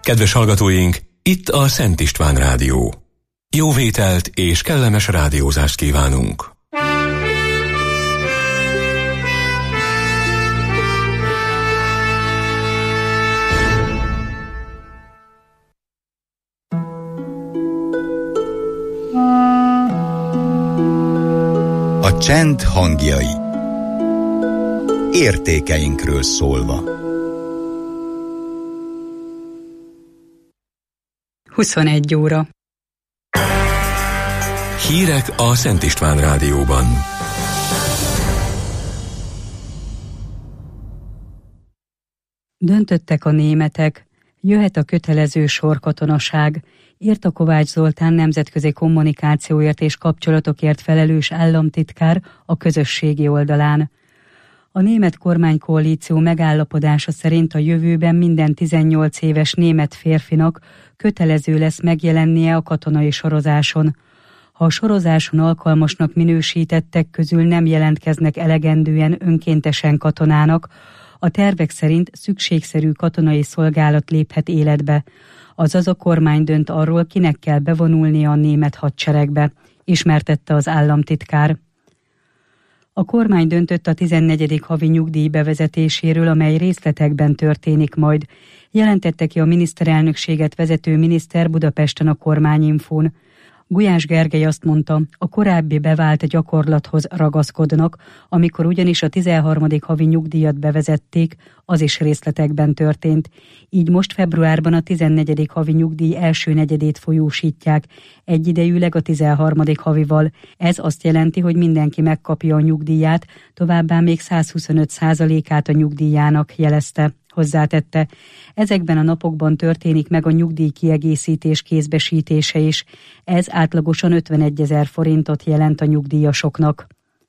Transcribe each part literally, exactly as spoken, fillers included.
Kedves hallgatóink, itt a Szent István Rádió. Jó vételt és kellemes rádiózást kívánunk! A csend hangjai. Értékeinkről szólva. huszonegy óra. Hírek a Szent István Rádióban. Döntöttek a németek. Jöhet a kötelező sorkatonaság, írta Kovács Zoltán nemzetközi kommunikációért és kapcsolatokért felelős államtitkár a közösségi oldalán. A német kormánykoalíció megállapodása szerint a jövőben minden tizennyolc éves német férfinak kötelező lesz megjelennie a katonai sorozáson. Ha a sorozáson alkalmasnak minősítettek közül nem jelentkeznek elegendően önkéntesen katonának, a tervek szerint szükségszerű katonai szolgálat léphet életbe, azaz a kormány dönt arról, kinek kell bevonulnia a német hadseregbe, ismertette az államtitkár. A kormány döntött a tizennegyedik havi nyugdíj bevezetéséről, amely részletekben történik majd, jelentette ki a miniszterelnökséget vezető miniszter Budapesten a Kormányinfón. Gulyás Gergely azt mondta, a korábbi bevált gyakorlathoz ragaszkodnak, amikor ugyanis a tizenharmadik havi nyugdíjat bevezették, az is részletekben történt. Így most februárban a tizennegyedik havi nyugdíj első negyedét folyósítják, egyidejűleg a tizenharmadik havival. Ez azt jelenti, hogy mindenki megkapja a nyugdíját, továbbá még száz huszonöt százalékát a nyugdíjának, jelezte. Hozzátette, ezekben a napokban történik meg a nyugdíjkiegészítés kézbesítése is, ez átlagosan ötvenegyezer forintot jelent a nyugdíjasoknak.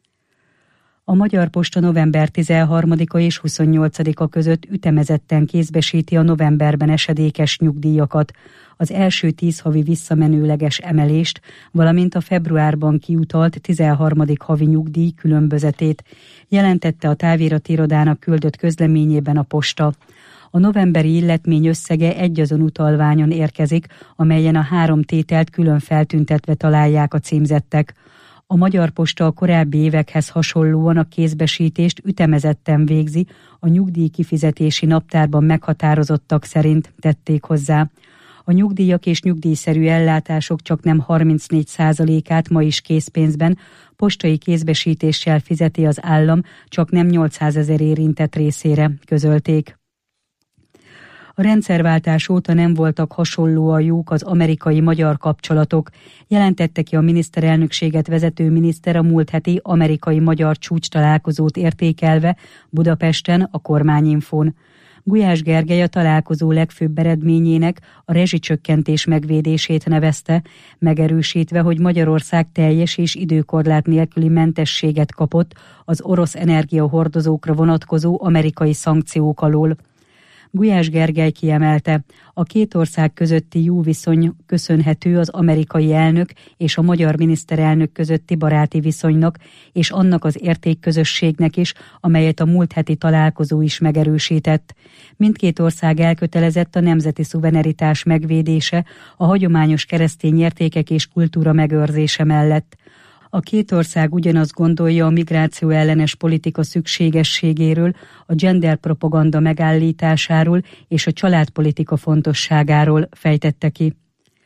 A Magyar Posta november tizenharmadika és huszonnyolcadika között ütemezetten kézbesíti a novemberben esedékes nyugdíjakat, az első tíz havi visszamenőleges emelést, valamint a februárban kiutalt tizenharmadik havi nyugdíj különbözetét, jelentette a táviratirodának küldött közleményében a posta. A novemberi illetmény összege egyazon utalványon érkezik, amelyen a három tételt külön feltüntetve találják a címzettek. A Magyar Posta a korábbi évekhez hasonlóan a kézbesítést ütemezetten végzi, a nyugdíj kifizetési naptárban meghatározottak szerint, tették hozzá. A nyugdíjak és nyugdíjszerű ellátások csaknem harmincnégy százalékát ma is készpénzben, postai kézbesítéssel fizeti az állam, csaknem nyolcszázezer érintett részére, közölték. A rendszerváltás óta nem voltak hasonlóan jók az amerikai-magyar kapcsolatok, jelentette ki a miniszterelnökséget vezető miniszter a múlt heti amerikai-magyar csúcs találkozót értékelve Budapesten a Kormányinfón. Gulyás Gergely a találkozó legfőbb eredményének a rezsicsökkentés megvédését nevezte, megerősítve, hogy Magyarország teljes és időkorlát nélküli mentességet kapott az orosz energiahordozókra vonatkozó amerikai szankciók alól. Gulyás Gergely kiemelte, a két ország közötti jó viszony köszönhető az amerikai elnök és a magyar miniszterelnök közötti baráti viszonynak, és annak az értékközösségnek is, amelyet a múlt heti találkozó is megerősített. Mindkét ország elkötelezett a nemzeti szuverenitás megvédése, a hagyományos keresztény értékek és kultúra megőrzése mellett. A két ország ugyanazt gondolja a migráció ellenes politika szükségességéről, a genderpropaganda megállításáról és a családpolitika fontosságáról, fejtette ki.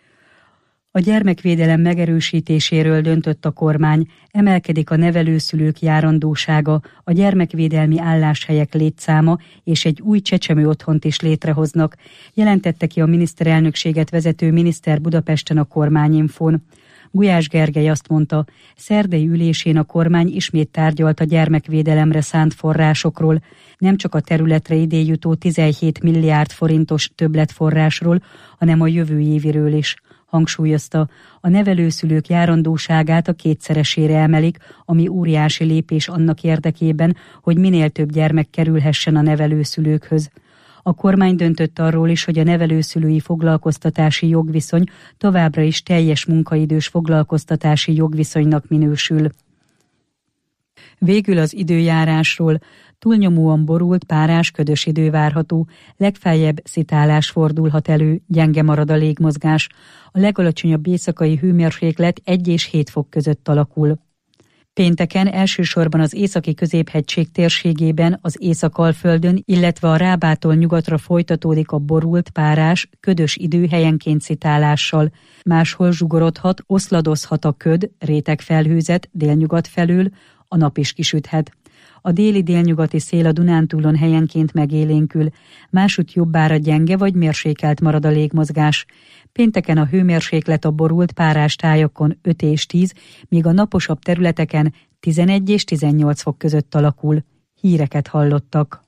A gyermekvédelem megerősítéséről döntött a kormány, emelkedik a nevelőszülők járandósága, a gyermekvédelmi álláshelyek létszáma és egy új csecsemő otthont is létrehoznak, jelentette ki a miniszterelnökséget vezető miniszter Budapesten a Kormányinfón. Gulyás Gergely azt mondta, szerdai ülésén a kormány ismét tárgyalt a gyermekvédelemre szánt forrásokról, nem csak a területre idén jutó tizenhét milliárd forintos többletforrásról, hanem a jövő éviről is. Hangsúlyozta, a nevelőszülők járandóságát a kétszeresére emelik, ami óriási lépés annak érdekében, hogy minél több gyermek kerülhessen a nevelőszülőkhöz. A kormány döntött arról is, hogy a nevelőszülői foglalkoztatási jogviszony továbbra is teljes munkaidős foglalkoztatási jogviszonynak minősül. Végül az időjárásról: túlnyomóan borult, párás, ködös idő várható, legfeljebb szitálás fordulhat elő, gyenge marad a légmozgás, a legalacsonyabb éjszakai hőmérséklet egy és hét fok között alakul. Pénteken elsősorban az északi középhegység térségében, az Észak-Alföldön, illetve a Rábától nyugatra folytatódik a borult, párás, ködös idő helyenként szitálással. Máshol zsugorodhat, oszladozhat a köd, rétegfelhőzet délnyugat felől, a nap is kisüthet. A déli délnyugati szél a Dunántúlon helyenként megélénkül, másútt jobbára gyenge vagy mérsékelt marad a légmozgás. Pénteken a hőmérséklet a borult, párás tájakon öt és tíz, míg a naposabb területeken tizenegy és tizennyolc fok között alakul. Híreket hallottak.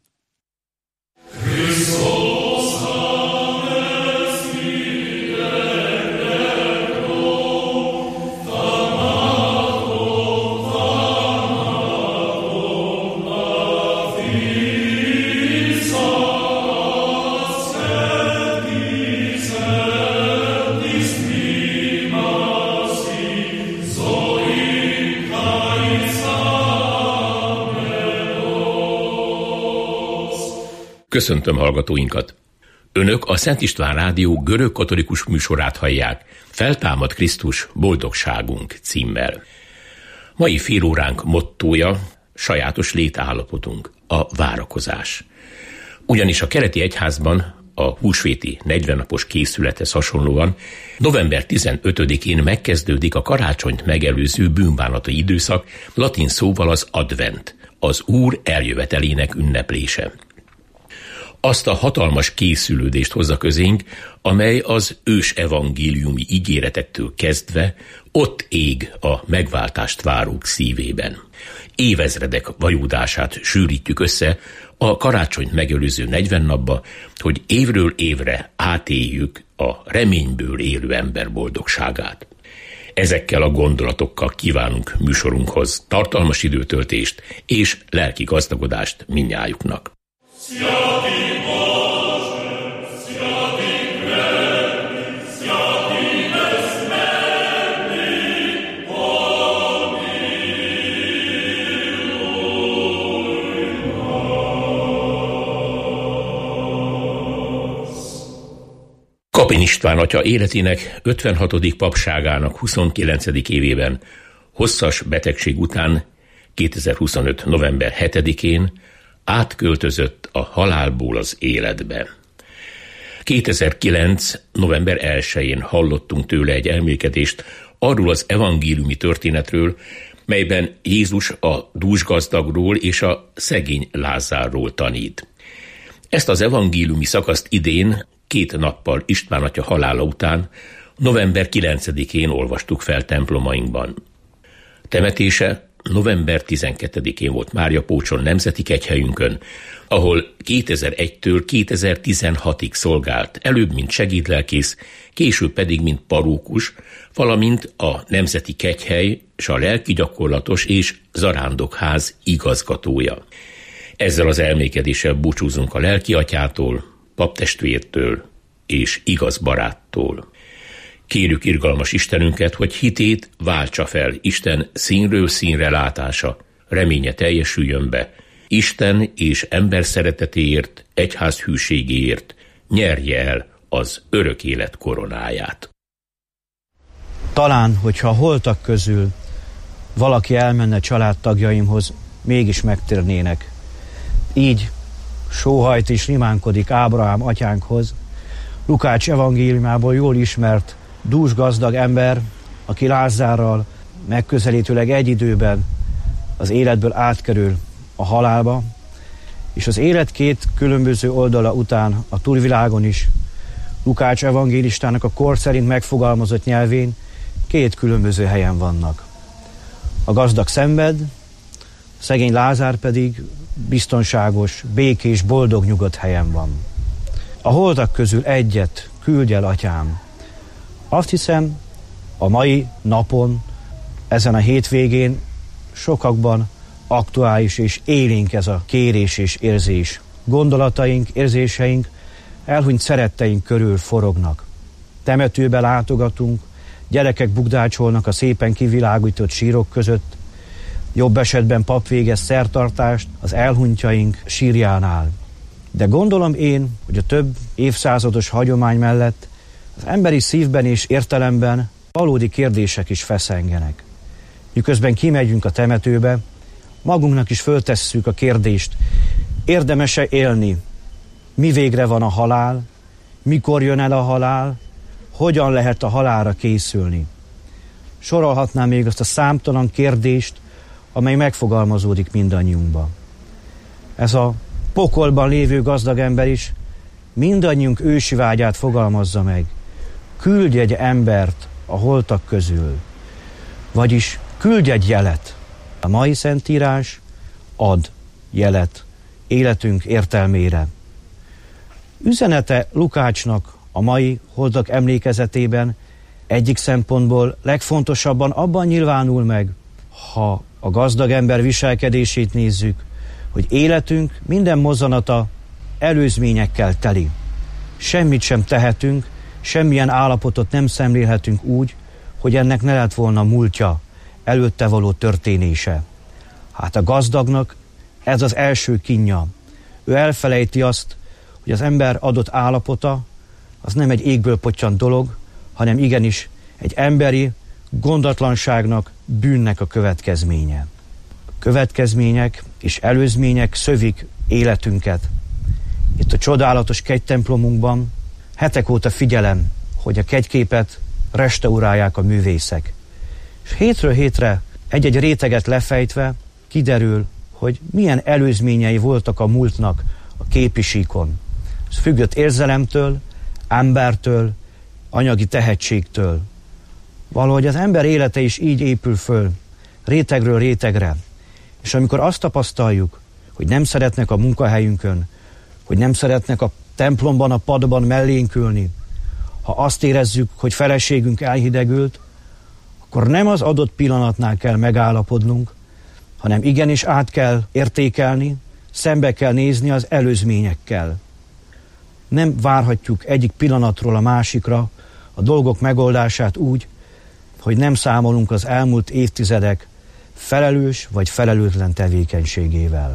Köszöntöm hallgatóinkat! Önök a Szent István Rádió görög-katolikus műsorát hallják, Feltámad Krisztus, boldogságunk címmel. Mai félóránk mottója sajátos létállapotunk, a várakozás. Ugyanis a keleti egyházban a húsvéti negyvennapos készülethez hasonlóan november tizenötödikén megkezdődik a karácsonyt megelőző bűnbánati időszak, latin szóval az advent, az Úr eljövetelének ünneplése. Azt a hatalmas készülődést hozza közénk, amely az ős evangéliumi ígéretektől kezdve ott ég a megváltást várók szívében. Évezredek vajúdását sűrítjük össze a karácsonyt megelőző negyven napba, hogy évről évre átéljük a reményből élő ember boldogságát. Ezekkel a gondolatokkal kívánunk műsorunkhoz tartalmas időtöltést és lelki gazdagodást mindnyájuknak. Kapin István atya életének ötvenhatodik papságának huszonkilencedik évében hosszas betegség után kétezer-huszonöt. november hetedikén átköltözött a halálból az életbe. kétezer-kilenc. november elsején hallottunk tőle egy elmélkedést arról az evangéliumi történetről, melyben Jézus a dúsgazdagról és a szegény Lázárról tanít. Ezt az evangéliumi szakaszt idén, két nappal István atya halála után, november kilencedikén olvastuk fel templomainkban. Temetése november tizenkettedikén volt Máriapócson nemzeti kegyhelyünkön, ahol kétezer-egytől kétezer-tizenhatig szolgált, előbb mint segédlelkész, később pedig mint parókus, valamint a nemzeti kegyhely és a lelkigyakorlatos és zarándokház igazgatója. Ezzel az elmékedéssel búcsúzunk a lelkiatyától, paptestvértől és igaz baráttól. Kérjük irgalmas Istenünket, hogy hitét váltsa fel Isten színről színre látása, reménye teljesüljön be, Isten és ember szeretetéért, egyház hűségéért nyerje el az örök élet koronáját. Talán, hogyha a holtak közül valaki elmenne családtagjaimhoz, mégis megtérnének. Így sóhajt és rimánkodik Ábrahám atyánkhoz, Lukács evangéliumából jól ismert dús gazdag ember, aki Lázárral megközelítőleg egy időben az életből átkerül a halálba, és az élet két különböző oldala után a túlvilágon is Lukács evangélistának a kor szerint megfogalmazott nyelvén két különböző helyen vannak. A gazdag szenved, a szegény Lázár pedig biztonságos, békés, boldog, nyugodt helyen van. A holtak közül egyet küldj el, atyám. Azt hiszem, a mai napon, ezen a hétvégén sokakban aktuális és élénk ez a kérés és érzés. Gondolataink, érzéseink elhunyt szeretteink körül forognak. Temetőbe látogatunk, gyerekek bugdácsolnak a szépen kivilágított sírok között, Jobb esetben pap végez szertartást az elhunytjaink sírjánál. De gondolom én, hogy a több évszázados hagyomány mellett az emberi szívben és értelemben valódi kérdések is feszengenek. Miközben kimegyünk a temetőbe, magunknak is föltesszük a kérdést, érdemes-e élni? Mi végre van a halál? Mikor jön el a halál? Hogyan lehet a halálra készülni? Sorolhatnám még azt a számtalan kérdést, amely megfogalmazódik mindannyiunkban. Ez a pokolban lévő gazdag ember is mindannyiunk ősi vágyát fogalmazza meg. Küldj egy embert a holtak közül, vagyis küldj egy jelet. A mai Szentírás ad jelet életünk értelmére. Üzenete Lukácsnak a mai holtak emlékezetében egyik szempontból legfontosabban abban nyilvánul meg, ha a gazdag ember viselkedését nézzük, hogy életünk minden mozzanata előzményekkel teli. Semmit sem tehetünk, semmilyen állapotot nem szemlélhetünk úgy, hogy ennek ne lett volna múltja, előtte való történése. Hát a gazdagnak ez az első kínja. Ő elfelejti azt, hogy az ember adott állapota az nem egy égből pottyant dolog, hanem igenis egy emberi gondatlanságnak, bűnnek a következménye. A következmények és előzmények szövik életünket. Itt a csodálatos kegytemplomunkban hetek óta figyelem, hogy a kegyképet restaurálják a művészek. És hétről hétre egy-egy réteget lefejtve kiderül, hogy milyen előzményei voltak a múltnak a képi síkon. Ez függött érzelemtől, embertől, anyagi tehetségtől. Valahogy az ember élete is így épül föl, rétegről rétegre. És amikor azt tapasztaljuk, hogy nem szeretnek a munkahelyünkön, hogy nem szeretnek a templomban, a padban mellénk ülni, ha azt érezzük, hogy feleségünk elhidegült, akkor nem az adott pillanatnál kell megállapodnunk, hanem igenis át kell értékelni, szembe kell nézni az előzményekkel. Nem várhatjuk egyik pillanatról a másikra a dolgok megoldását úgy, hogy nem számolunk az elmúlt évtizedek felelős vagy felelőtlen tevékenységével.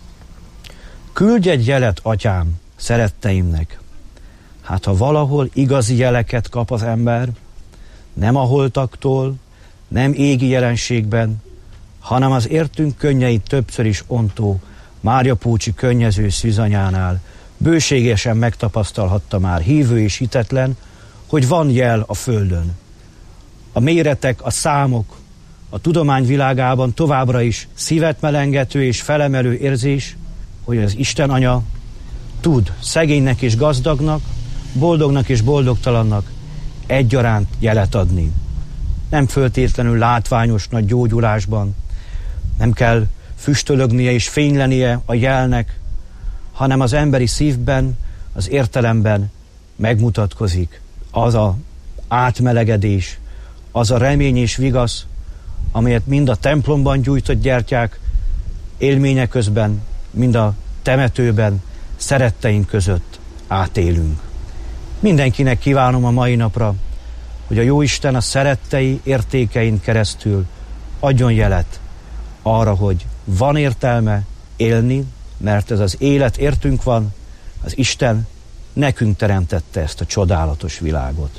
Küldj egy jelet, atyám, szeretteimnek. Hát ha valahol igazi jeleket kap az ember, nem a holtaktól, nem égi jelenségben, hanem az értünk könnyeit többször is ontó Mária Pócsi könnyező szűzanyánál bőségesen megtapasztalhatta már hívő és hitetlen, hogy van jel a földön. A méretek, a számok, a tudomány világában továbbra is szívet melengető és felemelő érzés, hogy az Isten Anya tud szegénynek és gazdagnak, boldognak és boldogtalannak egyaránt jelet adni. Nem föltétlenül látványos nagy gyógyulásban, nem kell füstölögnie és fénylenie a jelnek, hanem az emberi szívben, az értelemben megmutatkozik az a átmelegedés, az a remény és vigasz, amelyet mind a templomban gyújtott gyertyák élménye közben, mind a temetőben szeretteink között átélünk. Mindenkinek kívánom a mai napra, hogy a Jóisten a szerettei értékein keresztül adjon jelet arra, hogy van értelme élni, mert ez az élet értünk van, az Isten nekünk teremtette ezt a csodálatos világot.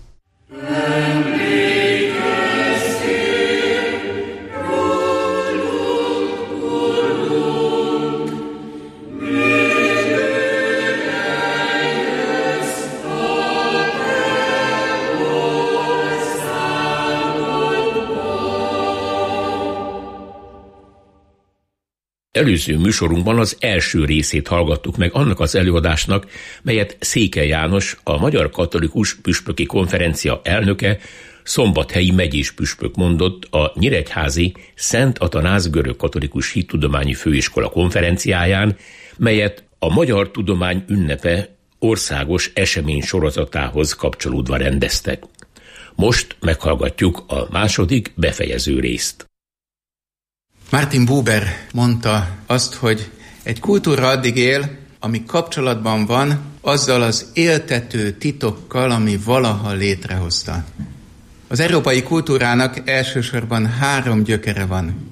Előző műsorunkban az első részét hallgattuk meg annak az előadásnak, melyet Székely János, a Magyar Katolikus Püspöki Konferencia elnöke, szombathelyi megyés püspök mondott a nyíregyházi Szent Atanáz Görögkatolikus Hittudományi Főiskola konferenciáján, melyet a Magyar Tudomány Ünnepe országos esemény sorozatához kapcsolódva rendeztek. Most meghallgatjuk a második befejező részt. Martin Buber mondta azt, hogy egy kultúra addig él, ami kapcsolatban van azzal az éltető titokkal, ami valaha létrehozta. Az európai kultúrának elsősorban három gyökere van.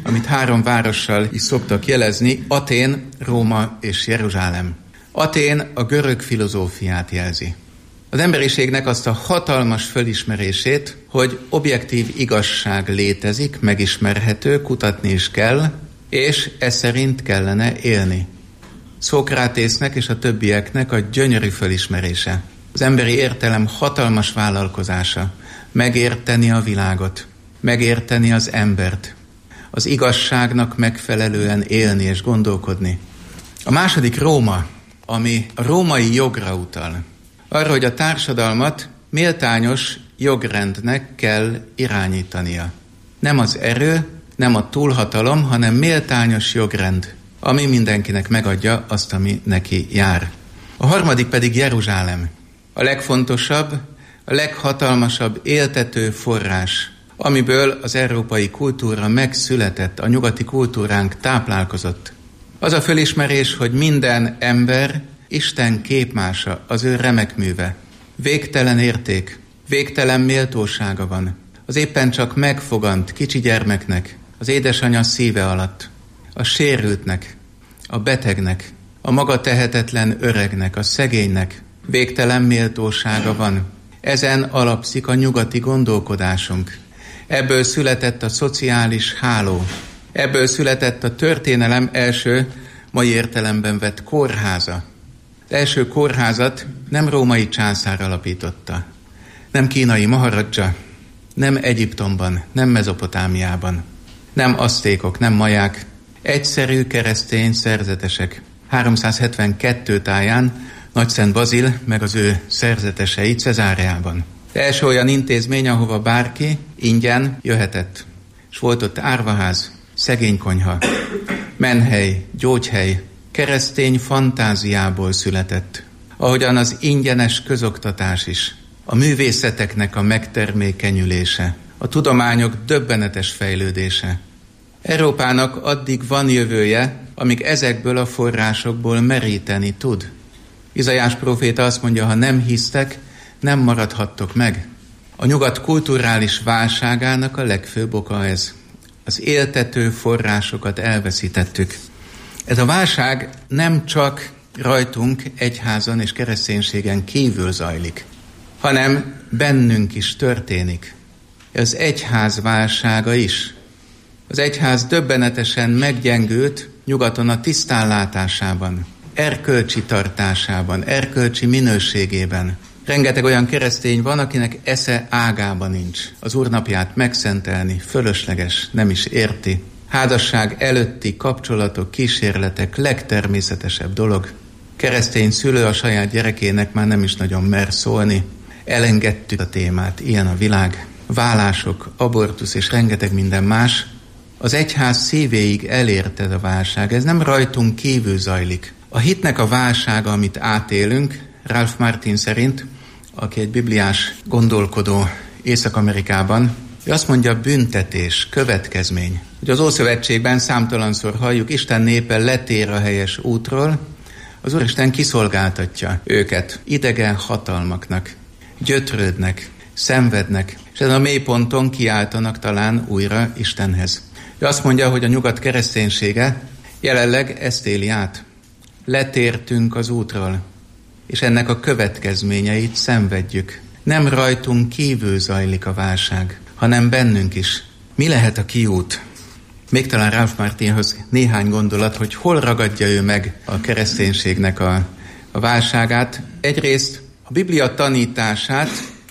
amit három várossal is szoktak jelezni, Atén, Róma és Jeruzsálem. Atén a görög filozófiát jelzi. Az emberiségnek azt a hatalmas fölismerését, hogy objektív igazság létezik, megismerhető, kutatni is kell, és ez szerint kellene élni. Szókrátésznek és a többieknek a gyönyörű fölismerése. Az emberi értelem hatalmas vállalkozása. Megérteni a világot, megérteni az embert, az igazságnak megfelelően élni és gondolkodni. A második Róma, ami a római jogra utal. Arra, hogy a társadalmat méltányos jogrendnek kell irányítania. Nem az erő, nem a túlhatalom, hanem méltányos jogrend, ami mindenkinek megadja azt, ami neki jár. A harmadik pedig Jeruzsálem. A legfontosabb, a leghatalmasabb éltető forrás, amiből az európai kultúra megszületett, a nyugati kultúránk táplálkozott. Az a fölismerés, hogy minden ember Isten képmása, az ő remek műve. Végtelen érték, végtelen méltósága van. Az éppen csak megfogant kicsi gyermeknek, az édesanyja szíve alatt, a sérültnek, a betegnek, a maga tehetetlen öregnek, a szegénynek végtelen méltósága van. Ezen alapszik a nyugati gondolkodásunk. Ebből született a szociális háló. Ebből született a történelem első, mai értelemben vett kórháza. Az első kórházat nem római császár alapította, nem kínai maharadzsa, nem Egyiptomban, nem Mezopotámiában, nem aztékok, nem maják, egyszerű keresztény szerzetesek. háromszázhetvenkettő táján Nagyszent Bazil meg az ő szerzetesei Cezáreában. Az első olyan intézmény, ahova bárki ingyen jöhetett. És volt ott árvaház, szegénykonyha, menhely, gyógyhely, keresztény fantáziából született. Ahogyan az ingyenes közoktatás is, a művészeteknek a megtermékenyülése, a tudományok döbbenetes fejlődése. Európának addig van jövője, amíg ezekből a forrásokból meríteni tud. Izaiás próféta azt mondja, ha nem hisztek, nem maradhattok meg. A nyugat kulturális válságának a legfőbb oka ez. Az éltető forrásokat elveszítettük. Ez a válság nem csak rajtunk egyházon és kereszténységen kívül zajlik, hanem bennünk is történik. Ez egyház válsága is. Az egyház döbbenetesen meggyengült nyugaton a tisztánlátásában, erkölcsi tartásában, erkölcsi minőségében. Rengeteg olyan keresztény van, akinek esze ágában nincs. Az úrnapját megszentelni fölösleges, nem is érti. Házasság előtti kapcsolatok, kísérletek legtermészetesebb dolog. Keresztény szülő a saját gyerekének már nem is nagyon mer szólni. Elengedtük a témát, ilyen a világ. Válások, abortusz és rengeteg minden más. Az egyház szívéig elérte a válság, ez nem rajtunk kívül zajlik. A hitnek a válsága, amit átélünk, Ralph Martin szerint, aki egy bibliás gondolkodó Észak-Amerikában, ő azt mondja, büntetés, következmény. Ugye az Ószövetségben számtalanszor halljuk, Isten népe letér a helyes útról, az Úristen kiszolgáltatja őket idegen hatalmaknak, gyötrődnek, szenvednek, és ezen a mélyponton kiáltanak talán újra Istenhez. Ő azt mondja, hogy a nyugat kereszténysége jelenleg ezt éli át. Letértünk az útról, és ennek a következményeit szenvedjük. Nem rajtunk kívül zajlik a válság, hanem bennünk is. Mi lehet a kiút? Még talán Ralph Martinhoz néhány gondolat, hogy hol ragadja ő meg a kereszténységnek a, a válságát. Egyrészt a Biblia tanítását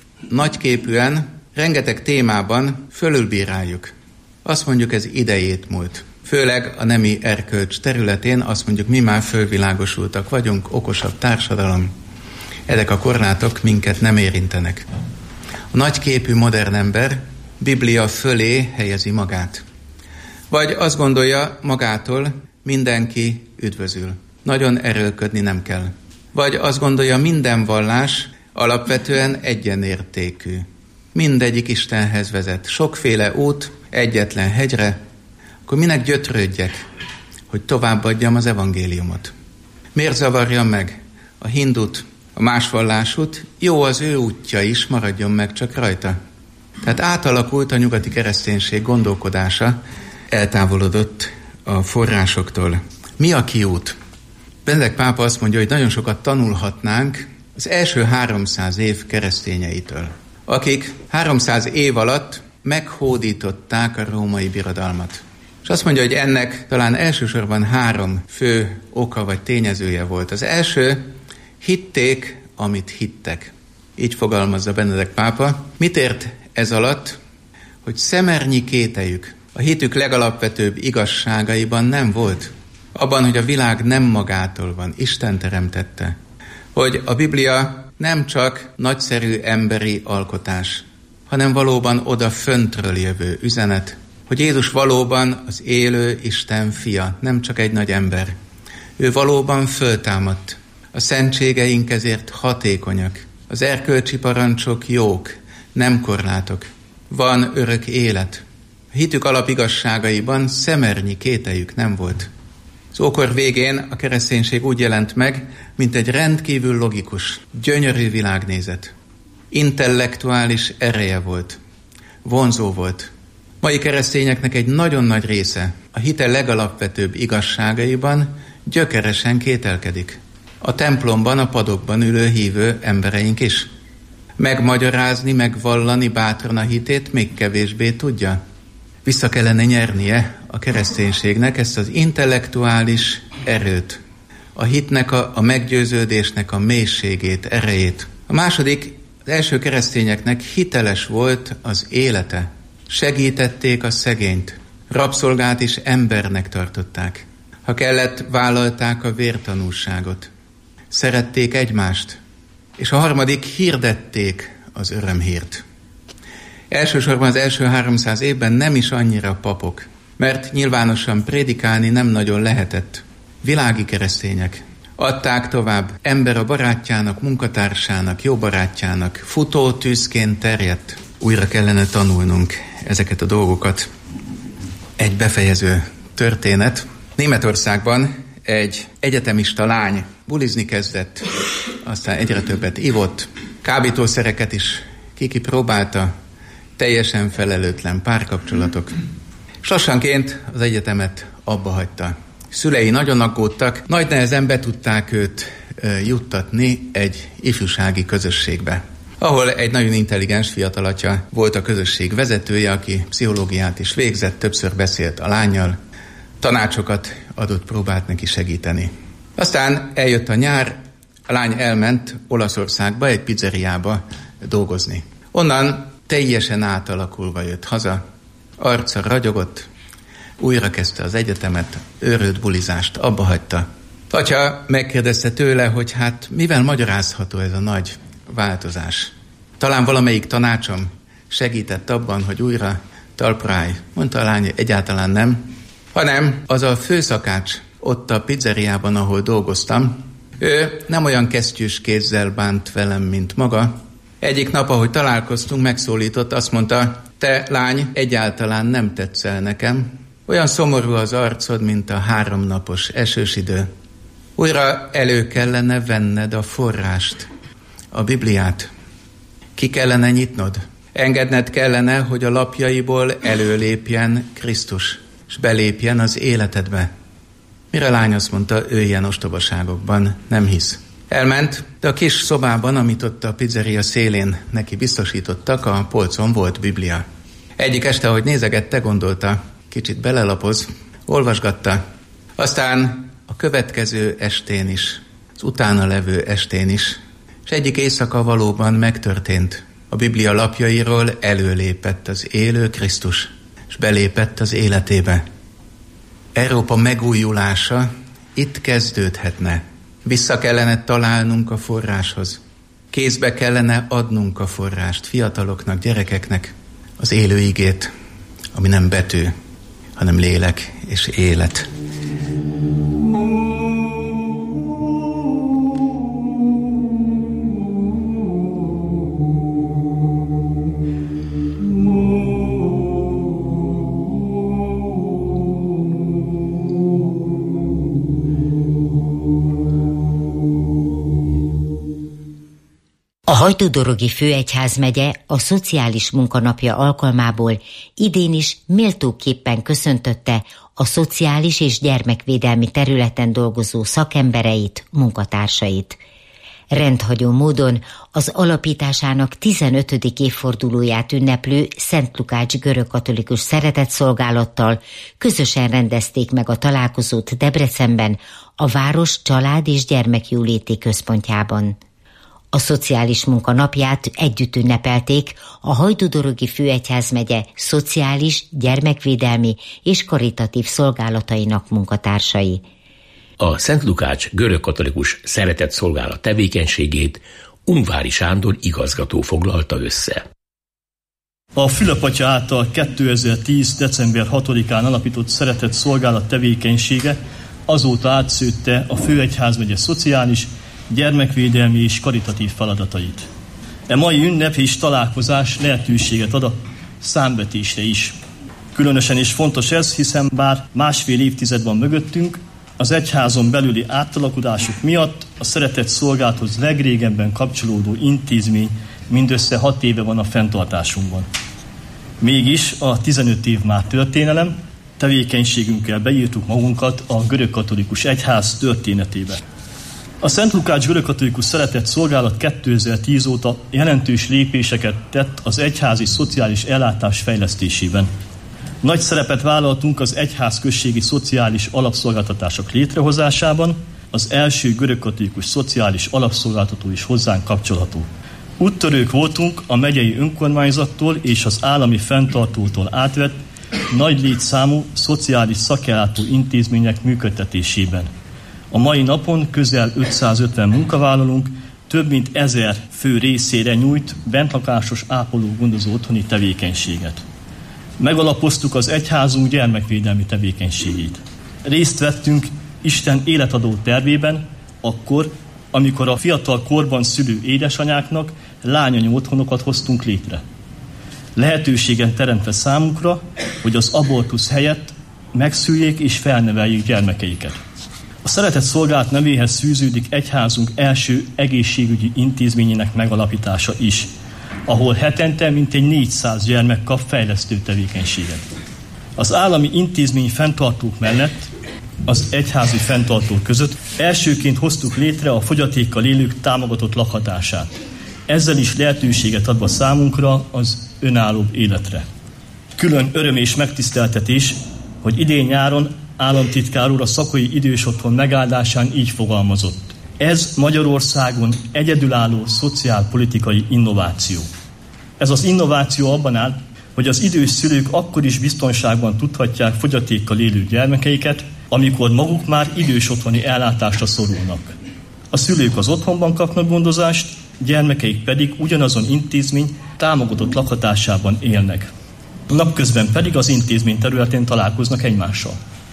nagyképűen, rengeteg témában fölülbíráljuk. Azt mondjuk, ez idejét múlt. Főleg a nemi erkölcs területén azt mondjuk, mi már fölvilágosultak vagyunk, okosabb társadalom. Ezek a korlátok minket nem érintenek. A nagyképű modern ember Biblia fölé helyezi magát. Vagy azt gondolja magától, mindenki üdvözül. Nagyon erőlködni nem kell. Vagy azt gondolja, minden vallás alapvetően egyenértékű. Mindegyik Istenhez vezet. Sokféle út, egyetlen hegyre, akkor minek gyötrődjek, hogy továbbadjam az evangéliumot? Miért zavarjam meg a hindut, a más vallásút? Jó az ő útja is, maradjon meg csak rajta. Tehát átalakult a nyugati kereszténység gondolkodása eltávolodott a forrásoktól. Mi a kiút? Benedek pápa azt mondja, hogy nagyon sokat tanulhatnánk az első háromszáz év keresztényeitől, akik háromszáz év alatt meghódították a római birodalmat. És azt mondja, hogy ennek talán elsősorban három fő oka vagy tényezője volt. Az első, hitték, amit hittek. Így fogalmazza Benedek pápa. Mit ért ez alatt? Hogy szemernyi kételyük a hitük legalapvetőbb igazságaiban nem volt. Abban, hogy a világ nem magától van, Isten teremtette. Hogy a Biblia nem csak nagyszerű emberi alkotás, hanem valóban oda föntről jövő üzenet, hogy Jézus valóban az élő Isten fia, nem csak egy nagy ember. Ő valóban föltámadt. A szentségeink ezért hatékonyak. Az erkölcsi parancsok jók, nem korlátok. Van örök élet. A hitük alapigasságaiban szemernyi kételyük nem volt. Az ókor végén a kereszténység úgy jelent meg, mint egy rendkívül logikus, gyönyörű világnézet. Intellektuális ereje volt. Vonzó volt. Mai keresztényeknek egy nagyon nagy része a hite legalapvetőbb igazságaiban gyökeresen kételkedik. A templomban, a padokban ülő hívő embereink is. Megmagyarázni, megvallani bátran a hitét még kevésbé tudja. Vissza kellene nyernie a kereszténységnek ezt az intellektuális erőt, a hitnek, a, a meggyőződésnek a mélységét, erejét. A második, az első keresztényeknek hiteles volt az élete. Segítették a szegényt, rabszolgát is embernek tartották. Ha kellett, vállalták a vértanúságot. Szerették egymást, és a harmadik, hirdették az örömhírt. Elsősorban az első háromszáz évben nem is annyira papok, mert nyilvánosan prédikálni nem nagyon lehetett. Világi keresztények adták tovább, ember a barátjának, munkatársának, jó barátjának, futó tűzként terjedt. Újra kellene tanulnunk ezeket a dolgokat. Egy befejező történet. Németországban egy egyetemista lány bulizni kezdett, aztán egyre többet ivott, kábítószereket is kikipróbálta, teljesen felelőtlen párkapcsolatok. És lassanként az egyetemet abba hagyta. Szülei nagyon aggódtak, nagy nehezen be tudták őt e, juttatni egy ifjúsági közösségbe, ahol egy nagyon intelligens fiatalatja volt a közösség vezetője, aki pszichológiát is végzett, többször beszélt a lánnyal, tanácsokat adott, próbált neki segíteni. Aztán eljött a nyár, a lány elment Olaszországba, egy pizzeriába dolgozni. Onnan teljesen átalakulva jött haza, arca ragyogott, újra kezdte az egyetemet, őrült bulizást, abba hagyta. Atya megkérdezte tőle, hogy hát mivel magyarázható ez a nagy változás. Talán valamelyik tanácsom segített abban, hogy újra talpra állj. Mondta a lány, egyáltalán nem, hanem az a főszakács ott a pizzeriában, ahol dolgoztam, ő nem olyan kesztyűs kézzel bánt velem, mint maga. Egyik nap, ahogy találkoztunk, megszólított, azt mondta, te lány, egyáltalán nem tetszel nekem. Olyan szomorú az arcod, mint a háromnapos esős idő. Újra elő kellene venned a forrást, a Bibliát. Ki kellene nyitnod. Engedned kellene, hogy a lapjaiból előlépjen Krisztus, és belépjen az életedbe. Mire a lány azt mondta, ő ilyen ostobaságokban nem hisz. Elment, de a kis szobában, amit ott a pizzeria szélén neki biztosítottak, a polcon volt Biblia. Egyik este, ahogy nézegette, gondolta, kicsit belelapoz, olvasgatta. Aztán a következő estén is, az utána levő estén is, és egyik éjszaka valóban megtörtént. A Biblia lapjairól előlépett az élő Krisztus, és belépett az életébe. Európa megújulása itt kezdődhetne. Vissza kellene találnunk a forráshoz. Kézbe kellene adnunk a forrást fiataloknak, gyerekeknek, az élő igét, ami nem betű, hanem lélek és élet. A Hajdúdorogi főegyházmegye a Szociális Munkanapja alkalmából idén is méltóképpen köszöntötte a szociális és gyermekvédelmi területen dolgozó szakembereit, munkatársait. Rendhagyó módon az alapításának tizenötödik évfordulóját ünneplő Szent Lukács görögkatolikus szeretetszolgálattal közösen rendezték meg a találkozót Debrecenben, a város család- és gyermekjóléti központjában. A Szociális Munka napját együtt ünnepelték a Hajdúdorogi főegyházmegye szociális, gyermekvédelmi és karitatív szolgálatainak munkatársai. A Szent Lukács görögkatolikus szeretetszolgálat tevékenységét Ungvári Sándor igazgató foglalta össze. A Fülöp atya által kétezer-tíz. december hatodikán alapított szeretetszolgálat tevékenysége azóta átszőtte a főegyházmegye szociális, gyermekvédelmi és karitatív feladatait. E mai ünnep és találkozás lehetőséget ad a számvetésre is. Különösen is fontos ez, hiszen bár másfél évtized van mögöttünk, az egyházon belüli átalakulások miatt a szeretetszolgálathoz legrégebben kapcsolódó intézmény mindössze hat éve van a fenntartásunkban. Mégis a tizenöt év már történelem, tevékenységünkkel beírtuk magunkat a görögkatolikus egyház történetébe. A Szent Lukács görögkatolikus szeretetszolgálat kétezer-tíz óta jelentős lépéseket tett az egyházi szociális ellátás fejlesztésében. Nagy szerepet vállaltunk az egyházközségi szociális alapszolgáltatások létrehozásában, az első görögkatolikus szociális alapszolgáltató is hozzánk kapcsolható. Úttörők voltunk a megyei önkormányzattól és az állami fenntartótól átvett nagy létszámú szociális szakellátó intézmények működtetésében. A mai napon közel ötszázötven munkavállalónk több mint ezer fő részére nyújt bentlakásos ápoló-gondozó otthoni tevékenységet. Megalapoztuk az egyházunk gyermekvédelmi tevékenységét. Részt vettünk Isten életadó tervében, akkor, amikor a fiatal korban szülő édesanyáknak lányanyú otthonokat hoztunk létre. Lehetőségen teremtve számukra, hogy az abortusz helyett megszüljék és felneveljék gyermekeiket. A szeretetszolgálat nevéhez fűződik egyházunk első egészségügyi intézményének megalapítása is, ahol hetente mintegy négyszáz gyermek kap fejlesztő tevékenységet. Az állami intézmény fenntartók mellett az egyházi fenntartók között elsőként hoztuk létre a fogyatékkal élők támogatott lakhatását. Ezzel is lehetőséget adva számunkra az önállóbb életre. Külön öröm és megtiszteltetés, hogy idén nyáron államtitkár úr a Szakai Idős Otthon megáldásán így fogalmazott. Ez Magyarországon egyedülálló szociálpolitikai innováció. Ez az innováció abban áll, hogy az idős szülők akkor is biztonságban tudhatják fogyatékkal élő gyermekeiket, amikor maguk már idős otthoni ellátásra szorulnak. A szülők az otthonban kapnak gondozást, gyermekeik pedig ugyanazon intézmény támogatott lakhatásában élnek. Napközben pedig az intézmény területén találkoznak egymással.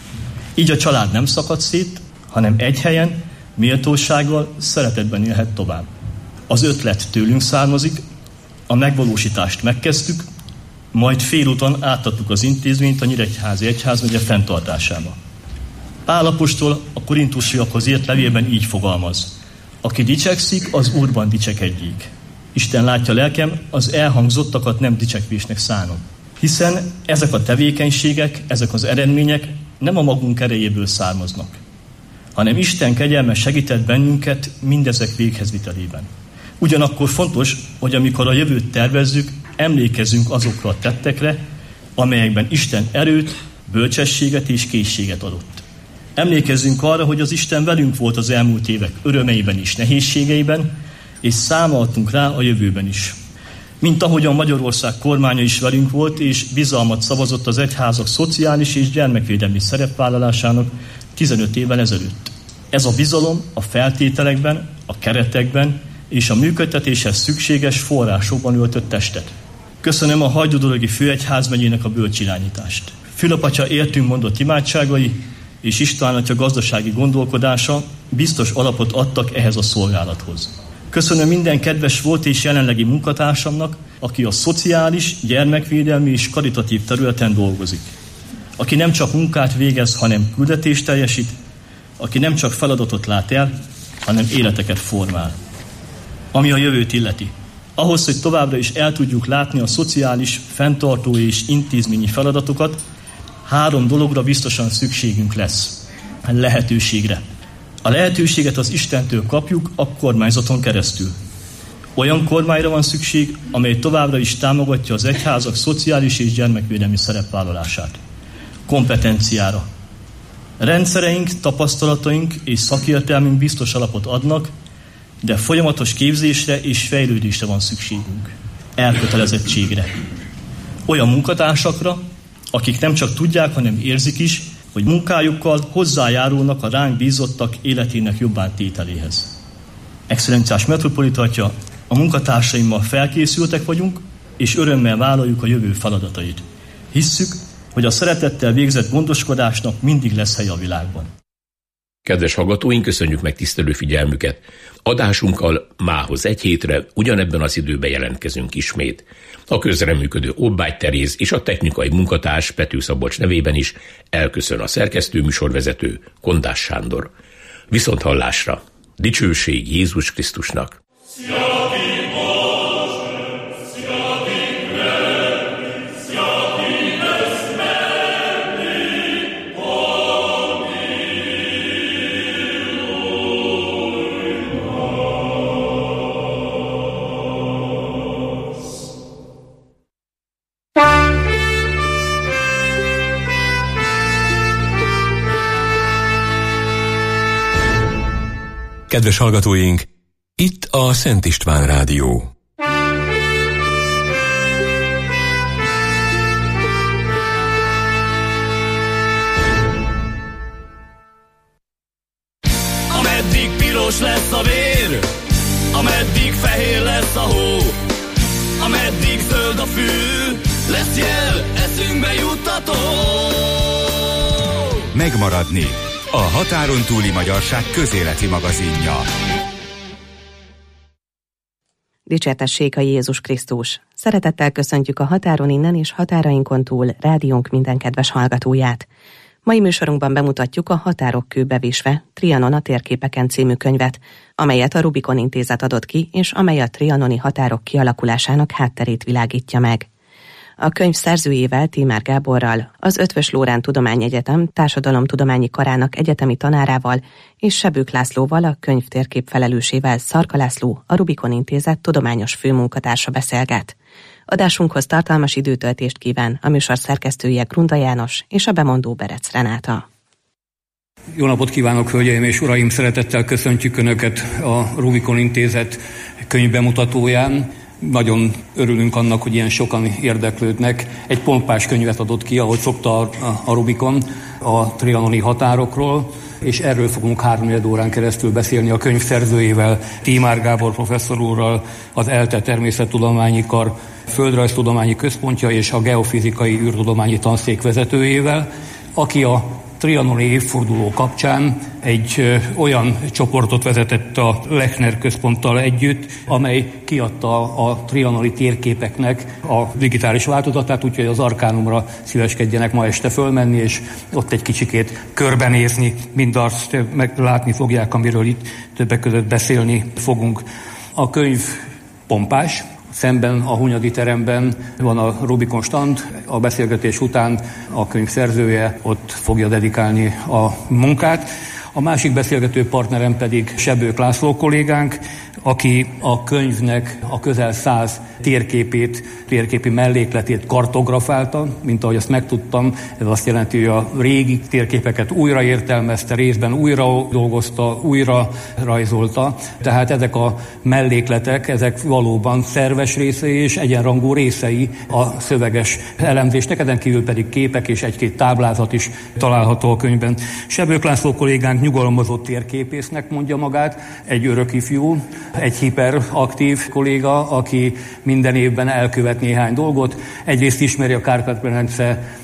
Így a család nem szakad szét, hanem egy helyen, méltósággal, szeretetben élhet tovább. Az ötlet tőlünk származik, a megvalósítást megkezdtük, majd félúton átadtuk az intézményt a Nyíregyházi Egyházmegye fenntartásába. Pál apostol a korintusiakhoz írt levélben így fogalmaz. Aki dicsekszik, az Úrban dicsekedjék. Isten látja lelkem, az elhangzottakat nem dicsekvésnek szánom. Hiszen ezek a tevékenységek, ezek az eredmények nem a magunk erejéből származnak, hanem Isten kegyelme segített bennünket mindezek véghezvitelében. Ugyanakkor fontos, hogy amikor a jövőt tervezzük, emlékezzünk azokra a tettekre, amelyekben Isten erőt, bölcsességet és készséget adott. Emlékezzünk arra, hogy az Isten velünk volt az elmúlt évek örömeiben és nehézségeiben, és számoltunk rá a jövőben is. Mint ahogyan Magyarország kormánya is velünk volt, és bizalmat szavazott az egyházak szociális és gyermekvédelmi szerepvállalásának tizenöt évvel ezelőtt. Ez a bizalom a feltételekben, a keretekben és a működtetéshez szükséges forrásokban öltött testet. Köszönöm a Hajdúdorogi főegyházmegyének a bölcsirányítást. Fülöp atya értünk mondott imádságai és István atya gazdasági gondolkodása biztos alapot adtak ehhez a szolgálathoz. Köszönöm minden kedves volt és jelenlegi munkatársamnak, aki a szociális, gyermekvédelmi és karitatív területen dolgozik. Aki nem csak munkát végez, hanem küldetést teljesít, aki nem csak feladatot lát el, hanem életeket formál. Ami a jövőt illeti. Ahhoz, hogy továbbra is el tudjuk látni a szociális, fenntartói és intézményi feladatokat, három dologra biztosan szükségünk lesz. Lehetőségre. A lehetőséget az Istentől kapjuk a kormányzaton keresztül. Olyan kormányra van szükség, amely továbbra is támogatja az egyházak szociális és gyermekvédelmi szerepvállalását. Kompetenciára. Rendszereink, tapasztalataink és szakértelmünk biztos alapot adnak, de folyamatos képzésre és fejlődésre van szükségünk. Elkötelezettségre. Olyan munkatársakra, akik nem csak tudják, hanem érzik is, hogy munkájukkal hozzájárulnak a ránk bízottak életének jobbá tételéhez. Excellenciás metropolita atya, a munkatársaimmal felkészültek vagyunk, és örömmel vállaljuk a jövő feladatait. Hisszük, hogy a szeretettel végzett gondoskodásnak mindig lesz helye a világban. Kedves hallgatóink, köszönjük meg tisztelő figyelmüket. Adásunkkal mához egy hétre ugyanebben az időben jelentkezünk ismét. A közreműködő Obbágy Teréz és a technikai munkatárs Pető Szabolcs nevében is elköszön a szerkesztő műsorvezető Kondás Sándor. Viszont hallásra! Dicsőség Jézus Krisztusnak! Kedves hallgatóink, itt a Szent István Rádió. Ameddig piros lesz a vér, ameddig fehér lesz a hó, ameddig zöld a fű, lesz jel, eszünkbe juttató. Megmaradni. A határon túli magyarság közéleti magazinja. Dicsértessék a Jézus Krisztus! Szeretettel köszöntjük a határon innen és határainkon túl rádiónk minden kedves hallgatóját. Mai műsorunkban bemutatjuk a Határok kőbevésve, Trianon a térképeken című könyvet, amelyet a Rubikon Intézet adott ki, és amely a trianoni határok kialakulásának hátterét világítja meg. A könyv szerzőjével, Tímár Gáborral, az Eötvös Loránd Tudományegyetem Társadalomtudományi Karának egyetemi tanárával és Sebők Lászlóval, a könyv térkép felelősével, Szarka László, a Rubikon Intézet tudományos főmunkatársa beszélget. Adásunkhoz tartalmas időtöltést kíván a műsor szerkesztője Grunda János és a bemondó Berec Renáta. Jó napot kívánok, hölgyeim és uraim! Szeretettel köszöntjük Önöket a Rubikon Intézet könyvbemutatóján. Nagyon örülünk annak, hogy ilyen sokan érdeklődnek. Egy pompás könyvet adott ki, ahogy szokta a Rubikon, a trianoni határokról, és erről fogunk háromnegyed órán keresztül beszélni a könyv szerzőjével, Tímár Gábor professzor úrral, az ELTE Természettudományi Kar Földrajztudományi Központja és a Geofizikai űrtudományi tanszék vezetőjével, aki a trianoni évforduló kapcsán egy ö, olyan csoportot vezetett a Lechner központtal együtt, amely kiadta a trianoni térképeknek a digitális változatát, úgyhogy az Arkánumra szíveskedjenek ma este fölmenni, és ott egy kicsikét körbenézni, mindazt meglátni fogják, amiről itt többek között beszélni fogunk. A könyv pompás. Szemben a Hunyadi teremben van a Rubikon stand, a beszélgetés után a könyv szerzője ott fogja dedikálni a munkát. A másik beszélgető partnerem pedig Sebők László kollégánk, aki a könyvnek a közel száz térképét, térképi mellékletét kartografálta, mint ahogy azt megtudtam. Ez azt jelenti, hogy a régi térképeket újra értelmezte, részben újra dolgozta, újra rajzolta. Tehát ezek a mellékletek, ezek valóban szerves részei és egyenrangú részei a szöveges elemzésnek, ezen kívül pedig képek és egy-két táblázat is található a könyvben. Sebők László kollégánk nyugalmazott térképésznek mondja magát, egy örök ifjú, egy hiperaktív kolléga, aki minden évben elkövet néhány dolgot. Egyrészt ismeri a Kárpát-medence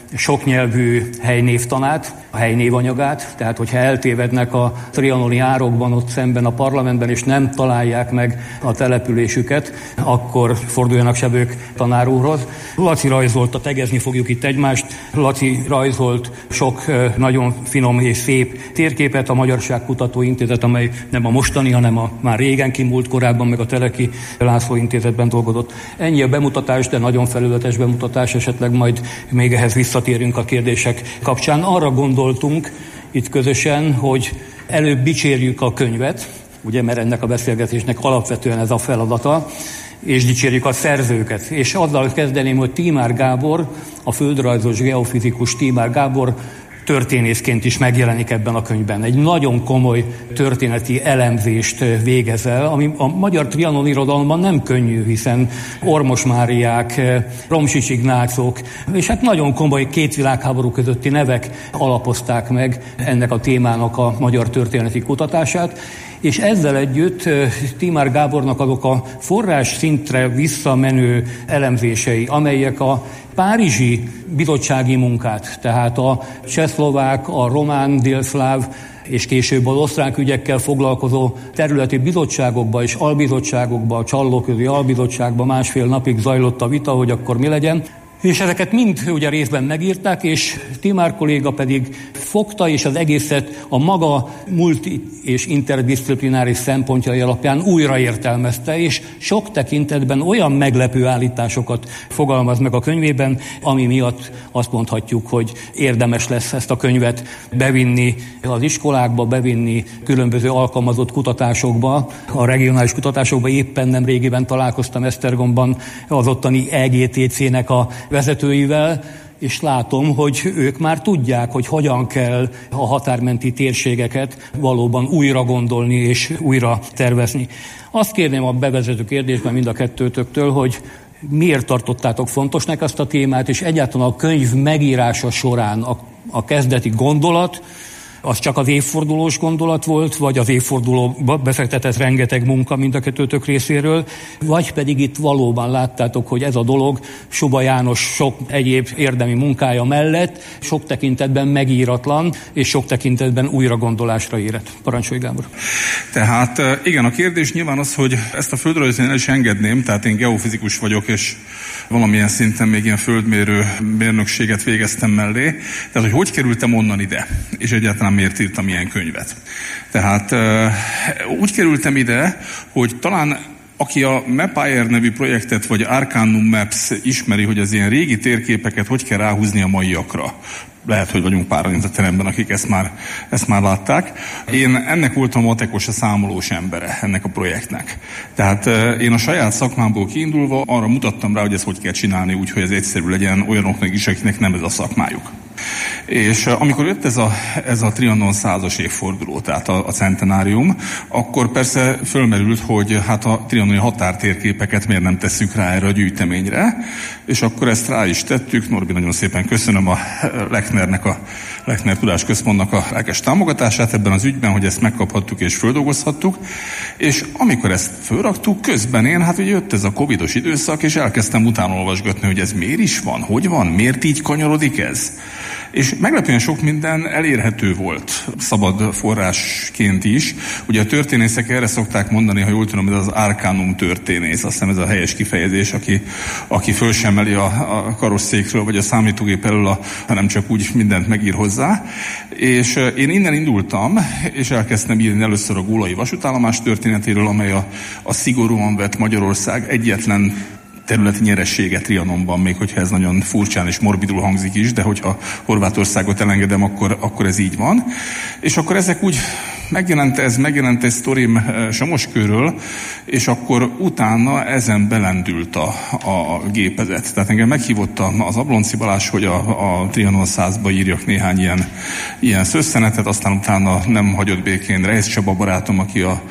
soknyelvű helynévtanát, a helynévanyagát, tehát hogyha eltévednek a trianoni árokban ott szemben a parlamentben, és nem találják meg a településüket, akkor forduljanak Sebők tanár úrhoz. Laci rajzolta, tegezni fogjuk itt egymást, Laci rajzolt sok nagyon finom és szép térképet, a Magyarságkutató Intézet, amely nem a mostani, hanem a már régen kimúlt, korábban meg a Teleki László Intézetben dolgozott. Ennyi a bemutatás, de nagyon felületes bemutatás, esetleg majd még ehhez visszatérünk a kérdések kapcsán. Arra gondoltunk itt közösen, hogy előbb dicsérjük a könyvet, ugye, mert ennek a beszélgetésnek alapvetően ez a feladata, és dicsérjük a szerzőket. És azzal kezdeném, hogy Tímár Gábor, a földrajzos geofizikus Tímár Gábor történészként is megjelenik ebben a könyvben. Egy nagyon komoly történeti elemzést végez el, ami a magyar trianon irodalomban nem könnyű, hiszen Ormos Máriák, Romsics Ignácok, és hát nagyon komoly két világháború közötti nevek alapozták meg ennek a témának a magyar történeti kutatását, és ezzel együtt Tímár Gábornak azok a forrás szintre visszamenő elemzései, amelyek a párizsi bizottsági munkát, tehát a csehszlovák, a román, délszláv és később az osztrák ügyekkel foglalkozó területi bizottságokba és albizottságokba, a Csallóközi albizottságba másfél napig zajlott a vita, hogy akkor mi legyen. És ezeket mind ugye részben megírták, és Tímár kolléga pedig fogta, és az egészet a maga multi- és interdisziplináris szempontjai alapján újraértelmezte, és sok tekintetben olyan meglepő állításokat fogalmaz meg a könyvében, ami miatt azt mondhatjuk, hogy érdemes lesz ezt a könyvet bevinni az iskolákba, bevinni különböző alkalmazott kutatásokba. A regionális kutatásokba éppen nem régiben találkoztam Esztergomban az ottani E G T C-nek a vezetőivel, és látom, hogy ők már tudják, hogy hogyan kell a határmenti térségeket valóban újra gondolni és újra tervezni. Azt kérném a bevezető kérdésben mind a kettőtöktől, hogy miért tartottátok fontosnak ezt a témát, és egyáltalán a könyv megírása során a, a kezdeti gondolat, az csak az évfordulós gondolat volt, vagy az évfordulóba befektetett rengeteg munka mind a kettőtök részéről, vagy pedig itt valóban láttátok, hogy ez a dolog Suba János sok egyéb érdemi munkája mellett sok tekintetben megíratlan, és sok tekintetben újra gondolásra érett. Parancsolj, Gábor! Tehát igen, a kérdés nyilván az, hogy ezt a földrajzot én el is engedném, tehát én geofizikus vagyok, és valamilyen szinten még ilyen földmérő mérnökséget végeztem mellé. Tehát, hogy hogy kerültem onnan ide, és egyáltalán miért írtam ilyen könyvet. Tehát úgy kerültem ide, hogy talán aki a Mapire nevű projektet, vagy Arcanum Maps ismeri, hogy az ilyen régi térképeket hogy kell ráhúzni a maiakra. Lehet, hogy vagyunk páran itt a teremben, akik ezt már, ezt már látták. Én ennek voltam matekos, a számolós embere ennek a projektnek. Tehát én a saját szakmámból kiindulva arra mutattam rá, hogy ezt hogy kell csinálni, úgyhogy ez egyszerű legyen olyanoknak is, akiknek nem ez a szakmájuk. És amikor jött ez a, ez a Trianon százas évforduló, tehát a, a centenárium, akkor persze fölmerült, hogy hát a trianoni határtérképeket miért nem tesszük rá erre a gyűjteményre, és akkor ezt rá is tettük. Norbi, nagyon szépen köszönöm a Lechnernek, a Lechner Tudásközpontnak a lelkes támogatását ebben az ügyben, hogy ezt megkaphattuk és földolgozhattuk, és amikor ezt fölraktuk, közben én, hát ugye jött ez a covidos időszak, és elkezdtem utána olvasgatni, hogy ez miért is van, hogy van, miért így kanyarodik ez. És meglepően sok minden elérhető volt, szabad forrásként is. Ugye a történészek erre szokták mondani, ha jól tudom, ez az Arcanum történész, azt hiszem ez a helyes kifejezés, aki, aki föl sem emeli a, a karosszékről, vagy a számítógép elől, a, hanem csak úgy mindent megír hozzá. És én innen indultam, és elkezdtem írni először a gólai vasútállomás történetéről, amely a, a szigorúan vett Magyarország egyetlen területi nyeressége Trianonban, még hogyha ez nagyon furcsán és morbidul hangzik is, de hogyha Horvátországot elengedem, akkor, akkor ez így van. És akkor ezek úgy megjelent ez, megjelent ez sztorim Somoskőről, és akkor utána ezen belendült a, a gépezet. Tehát engem meghívott az Ablonci Balázs, hogy a, a Trianon százba írjak néhány ilyen, ilyen szösszenetet, aztán utána nem hagyott békén Reisz Csaba barátom, aki a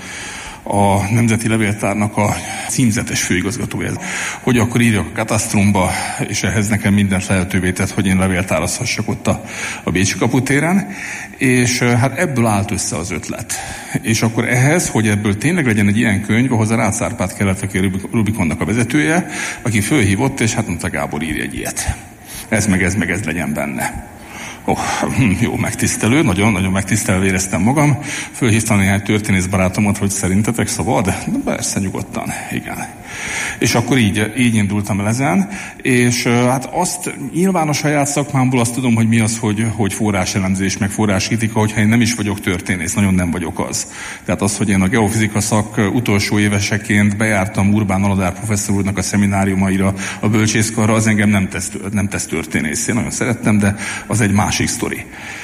a Nemzeti Levéltárnak a címzetes főigazgatója, hogy akkor írjak a katasztrumba, és ehhez nekem mindent lehetővé tett, hogy én levéltárazhassak ott a, a Bécsi kaputéren, és hát ebből állt össze az ötlet. És akkor ehhez, hogy ebből tényleg legyen egy ilyen könyv, ahhoz a Rácz Árpád kellett, aki a Rubikonnak a vezetője, aki fölhívott, és hát mondta, Gábor, írj egy ilyet. ez meg ez meg ez legyen benne. Oh, jó, megtisztelő, nagyon-nagyon megtisztelő éreztem magam. Fölhívtam néhány történész barátomat, hogy szerintetek szabad? Na, persze, nyugodtan, igen. És akkor így, így indultam el ezen, és hát azt nyilván a saját szakmámból azt tudom, hogy mi az, hogy, hogy forráselemzés, meg forráskritika, hogyha én nem is vagyok történész, nagyon nem vagyok az. Tehát az, hogy én a geofizika szak utolsó éveseként bejártam Urbán Aladár professzor úrnak a szemináriumaira, a bölcsészkarra, az engem nem tesz, nem tesz történész. Én nagyon szerettem, de az egy másik sztori.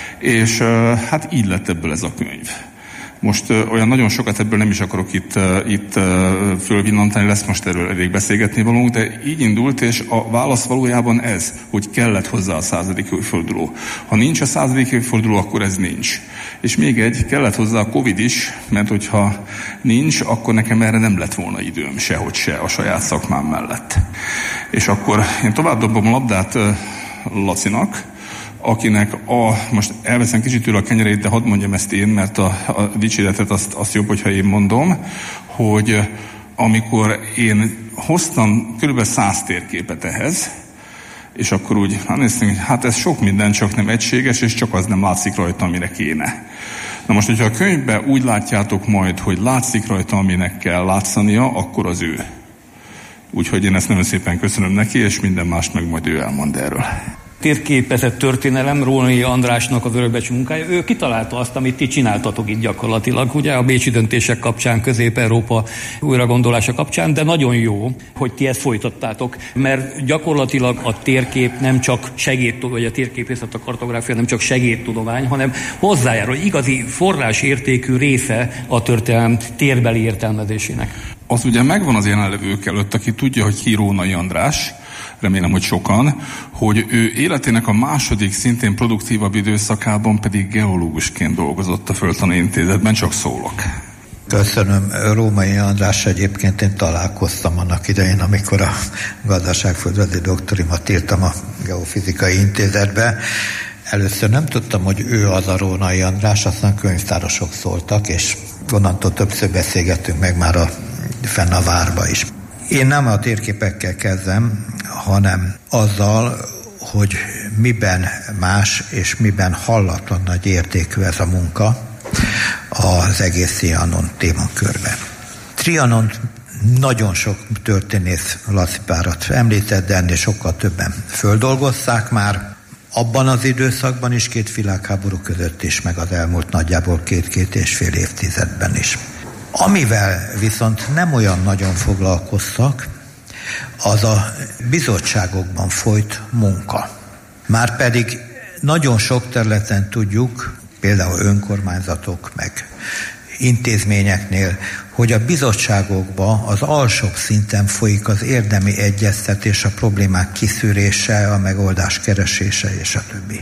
És hát így lett ebből ez a könyv. Most uh, olyan nagyon sokat ebből nem is akarok itt, uh, itt uh, fölvillantani, lesz most erről elég beszélgetni valónk, de így indult, és a válasz valójában ez, hogy kellett hozzá a századik évforduló. Ha nincs a századik évforduló, akkor ez nincs. És még egy, kellett hozzá a Covid is, mert hogyha nincs, akkor nekem erre nem lett volna időm sehogy se a saját szakmám mellett. És akkor én tovább dobom a labdát uh, Lacinak, akinek a, most elveszem kicsit tőle a kenyerét, de hadd mondjam ezt én, mert a, a dicséretet azt, azt jobb, hogyha én mondom, hogy amikor én hoztam körülbelül száz térképet ehhez, és akkor úgy hát néztünk, hogy hát ez sok minden, csak nem egységes, és csak az nem látszik rajta, amire kéne. Na most, hogyha a könyvben úgy látjátok majd, hogy látszik rajta, aminek kell látszania, akkor az ő. Úgyhogy én ezt nagyon szépen köszönöm neki, és minden mást meg majd ő elmond erről. Térképezett történelem, Rónai Andrásnak az örökbecsű munkája. Ő kitalálta azt, amit ti csináltatok itt gyakorlatilag, ugye a bécsi döntések kapcsán, Közép-Európa újragondolása kapcsán, de nagyon jó, hogy ti ezt folytattátok, mert gyakorlatilag a térkép nem csak segédtudomány, vagy a térképészet, a kartográfia nem csak segédtudomány, hanem hozzájárul, igazi forrásértékű része a történelem térbeli értelmezésének. Az ugye megvan az jelenlevők előtt, aki tudja, hogy ki Rónai András, remélem, hogy sokan, hogy ő életének a második, szintén produktívabb időszakában pedig geológusként dolgozott a Földtani Intézetben, csak szólok. Köszönöm. Rónai András egyébként én találkoztam annak idején, amikor a gazdaságföldrajzi doktorimat írtam a Geofizikai Intézetbe. Először nem tudtam, hogy ő az a Rónai András, aztán könyvtárosok szóltak, és onnantól többször beszélgettünk meg már a, fenn a várba is. Én nem a térképekkel kezdem, hanem azzal, hogy miben más és miben hallatlan nagy értékű ez a munka az egész Trianon témakörben. Trianon nagyon sok történész, Laci párat említett, de ennél sokkal többen földolgozták már. Abban az időszakban is, két világháború között is, meg az elmúlt nagyjából két-két és fél évtizedben is. Amivel viszont nem olyan nagyon foglalkoztak, az a bizottságokban folyt munka. Márpedig nagyon sok területen tudjuk, például önkormányzatok meg intézményeknél, hogy a bizottságokban az alsóbb szinten folyik az érdemi egyeztetés, a problémák kiszűrése, a megoldás keresése és a többi.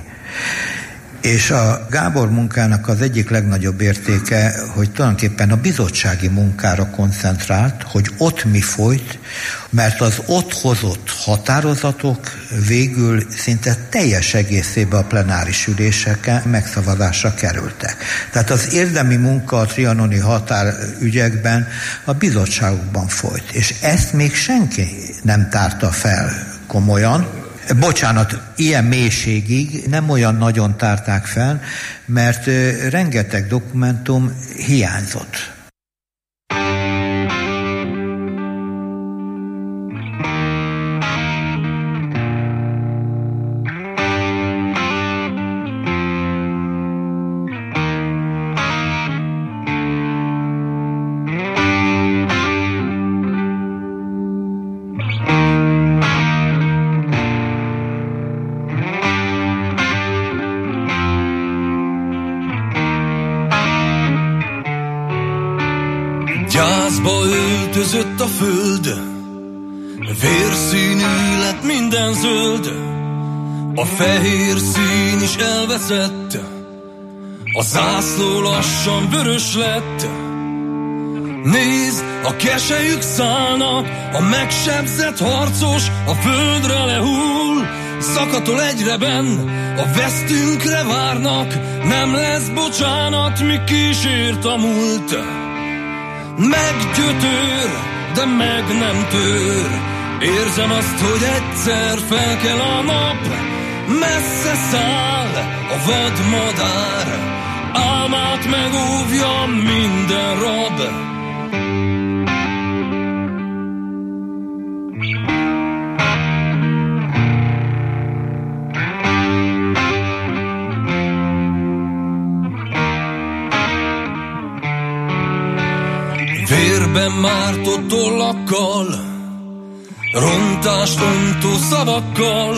És a Gábor munkának az egyik legnagyobb értéke, hogy tulajdonképpen a bizottsági munkára koncentrált, hogy ott mi folyt, mert az ott hozott határozatok végül szinte teljes egészében a plenáris üléseken megszavazásra kerültek. Tehát az érdemi munka a trianoni határügyekben a bizottságokban folyt, és ezt még senki nem tárta fel komolyan. Bocsánat, ilyen mélységig nem olyan nagyon tárták fel, mert rengeteg dokumentum hiányzott. Gyászba öltözött a föld, vérszínű lett minden zöld, a fehér szín is elveszett, a zászló lassan vörös lett. Nézd, a keselyük szállnak, a megsebzett harcos a földre lehull, szakatol egyre benn, a vesztünkre várnak, nem lesz bocsánat, mi kísért a múlt. Meggyötör, de meg nem tör, Érzem azt, hogy egyszer felkel a nap, messze száll a vadmadár, álmát megóvja minden rab. Vérben mártott tollakkal, rontást öntő szavakkal,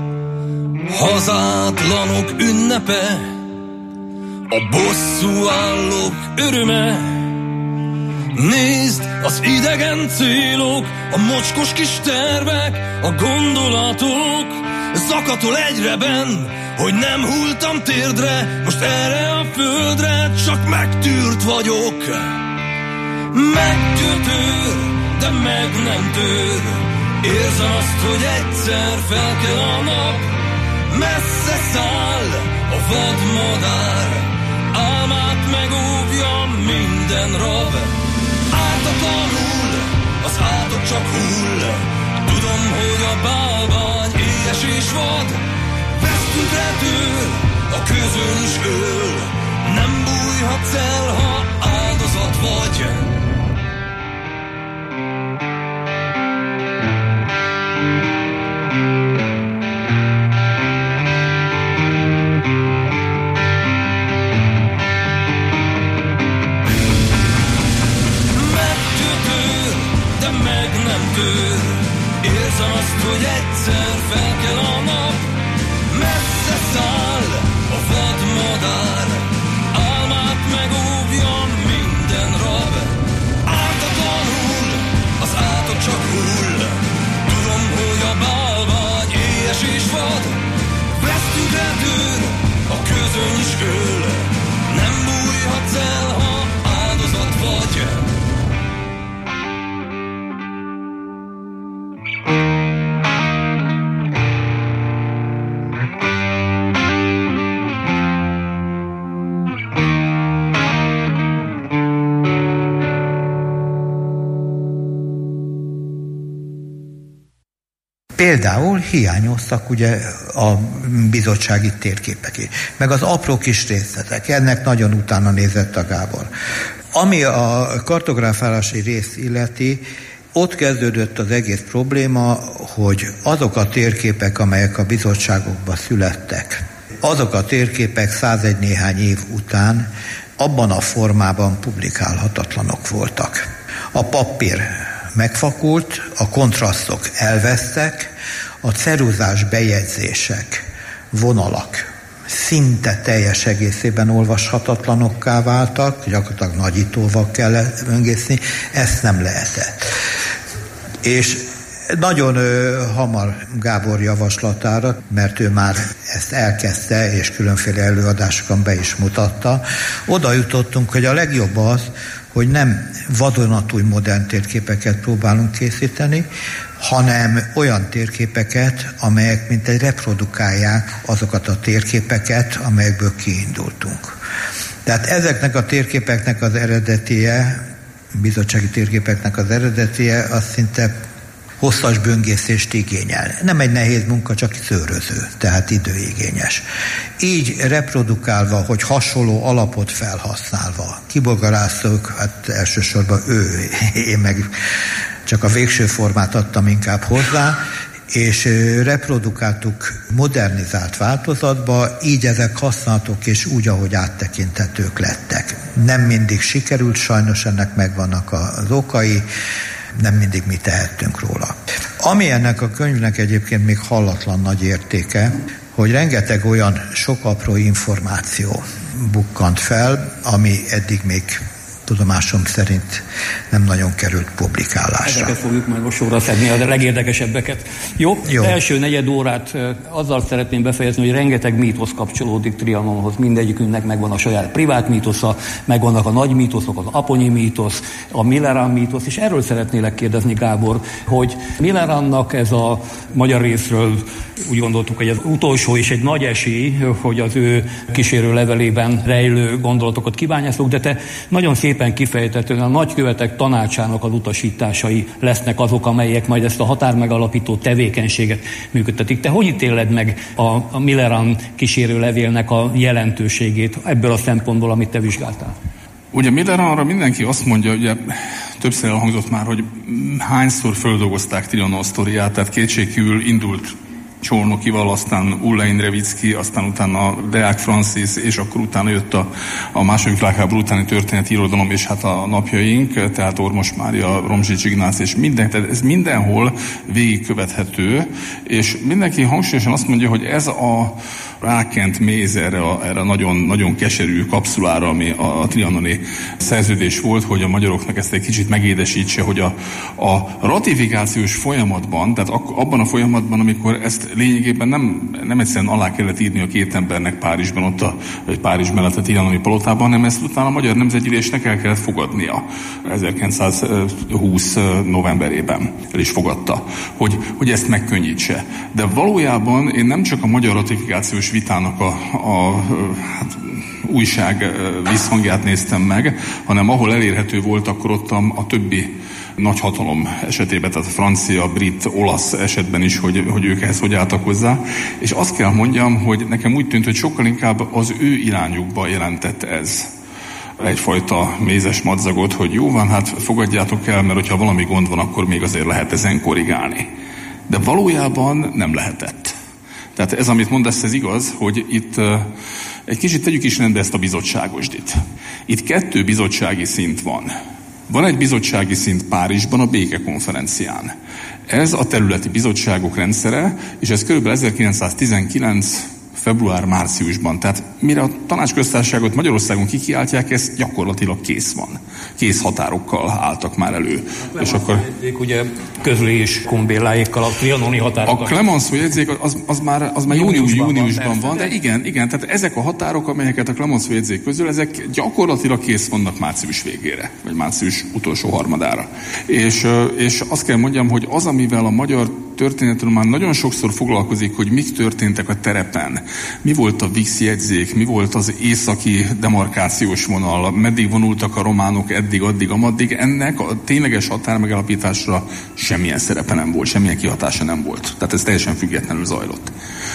hazátlanok ünnepe, a bosszú állók öröme. Nézd, az idegen célok, a mocskos kis tervek, a gondolatok, zakatol egyre benn, hogy nem hulltam térdre, most erre a földre csak megtűrt vagyok. Megtűrt őr, de meg nem tör. Érzem azt, hogy egyszer felkel a nap, messze száll a vadmadár, álmát megóvja minden rab. Ártatlanul az átok csak hull, tudom, hogy a bálvány éhes és vad. Vesztünkre tör, a közön is öl, nem bújhatsz el, ha áldozat vagy. Érzem azt, hogy egyszer felkel a nap, messze száll a vadmadár, álmát megóvja minden rab. Ártatlanul az átok csak hull, tudom, hogy a bálvány éhes és vad. Vesztünkre tör, a közön is öl, nem bújhatsz el, ha áldozat vagy. Például hiányoztak ugye a bizottsági térképek, meg az apró kis részletek. Ennek nagyon utána nézett a Gábor. Ami a kartográfálási részt illeti, ott kezdődött az egész probléma, hogy azok a térképek, amelyek a bizottságokban születtek, azok a térképek százegy néhány év után abban a formában publikálhatatlanok voltak. A papír megfakult, a kontrasztok elvesztek, a ceruzás bejegyzések, vonalak szinte teljes egészében olvashatatlanokká váltak, gyakorlatilag nagyítóval kellett öngészni, ezt nem lehetett. És nagyon ö, hamar Gábor javaslatára, mert ő már ezt elkezdte, és különféle előadásokon be is mutatta, oda jutottunk, hogy a legjobb az, hogy nem vadonatúj modern térképeket próbálunk készíteni, hanem olyan térképeket, amelyek mintegy reprodukálják azokat a térképeket, amelyekből kiindultunk. Tehát ezeknek a térképeknek az eredetie, bizottsági térképeknek az eredetie, az szinte hosszas böngészést igényel. Nem egy nehéz munka, csak szőröző, tehát időigényes. Így reprodukálva, hogy hasonló alapot felhasználva, kibogarászok, hát elsősorban ő, én meg csak a végső formát adtam inkább hozzá, és reprodukáltuk modernizált változatba, így ezek használhatók és úgy, ahogy áttekintetők lettek. Nem mindig sikerült, sajnos ennek megvannak az okai, nem mindig mi tehettünk róla. Ami ennek a könyvnek egyébként még hallatlan nagy értéke, hogy rengeteg olyan sok apró információ bukkant fel, ami eddig még tudomásom szerint nem nagyon került publikálásra. Ezeket fogjuk majd most sorra szedni, a legérdekesebbeket. Jó? Jó. Első negyed órát azzal szeretném befejezni, hogy rengeteg mítosz kapcsolódik Trianonhoz. Mindegyikünknek megvan a saját privát mítosza, megvannak a nagy mítoszok, az Aponyi mítosz, a Millerand mítosz, és erről szeretnélek kérdezni, Gábor, hogy Millerandnak ez a magyar részről úgy gondoltuk, hogy az utolsó és egy nagy esély, hogy az ő kísérő levelében rejlő gondolatokat kibányászunk, de te nagyon szép szépen kifejtetően a nagykövetek tanácsának az utasításai lesznek azok, amelyek majd ezt a határmegalapító tevékenységet működtetik. Te hogy ítéled meg a, a Millerand kísérő levélnek a jelentőségét ebből a szempontból, amit te vizsgáltál? Ugye Millerandra mindenki azt mondja, ugye többször elhangzott már, hogy hányszor földolgozták Trianon sztoriát, tehát kétségkívül indult Csornokival, aztán Ulla Indrevicki, aztán utána Deák Francis, és akkor utána jött a, a második világháború utáni történeti irodalom, és hát a napjaink, tehát Ormos Mária, Romzsics Ignác, és minden, tehát ez mindenhol végigkövethető, és mindenki hangsúlyosan azt mondja, hogy ez a rákent méz erre a, erre a nagyon, nagyon keserű kapszulára, ami a, a trianoni szerződés volt, hogy a magyaroknak ezt egy kicsit megédesítse, hogy a, a ratifikációs folyamatban, tehát ak- abban a folyamatban, amikor ezt lényegében nem, nem egyszerűen alá kellett írni a két embernek Párizsban, ott a, vagy Párizs mellett a trianoni palotában, hanem ezt utána a Magyar Nemzetgyűlésnek el kellett fogadnia ezerkilencszázhúsz novemberében. El is fogadta, hogy, hogy ezt megkönnyítse. De valójában én nem csak a magyar ratifikációs vitának a, a hát, újság visszhangját néztem meg, hanem ahol elérhető volt, akkor ott a, a többi nagyhatalom esetében, tehát a francia, brit, olasz esetben is, hogy, hogy ők ehhez hogy álltak hozzá. És azt kell mondjam, hogy nekem úgy tűnt, hogy sokkal inkább az ő irányukba jelentett ez egyfajta mézes madzagot, hogy jó van, hát fogadjátok el, mert hogyha valami gond van, akkor még azért lehet ezen korrigálni. De valójában nem lehetett. Tehát ez, amit mondasz, ez igaz, hogy itt uh, egy kicsit tegyük is rendbe ezt a bizottságosdit. Itt kettő bizottsági szint van. Van egy bizottsági szint Párizsban a békekonferencián. Ez a területi bizottságok rendszere, és ez kb. ezerkilencszáztizenkilenc február-márciusban. Tehát mire a tanácsköztársaságot Magyarországon kikiáltják, ez gyakorlatilag kész van. Kész határokkal álltak már elő. A és akkor ugye közlés kombéláékkal a trianoni határokat. A Clemenceau jegyzék az, az már, az már június, júniusban van, van, de igen, igen, tehát ezek a határok, amelyeket a Clemenceau jegyzék közül, ezek gyakorlatilag kész vannak március végére, vagy március utolsó harmadára. És, és azt kell mondjam, hogy az, amivel a magyar történetről már nagyon sokszor foglalkozik, hogy mik történtek a terepen, mi volt a Vix jegyzék, mi volt az északi demarkációs vonal, meddig vonultak a románok eddig, addig, amaddig, ennek a tényleges határmegállapításra semmilyen szerepe nem volt, semmilyen kihatása nem volt. Tehát ez teljesen függetlenül zajlott.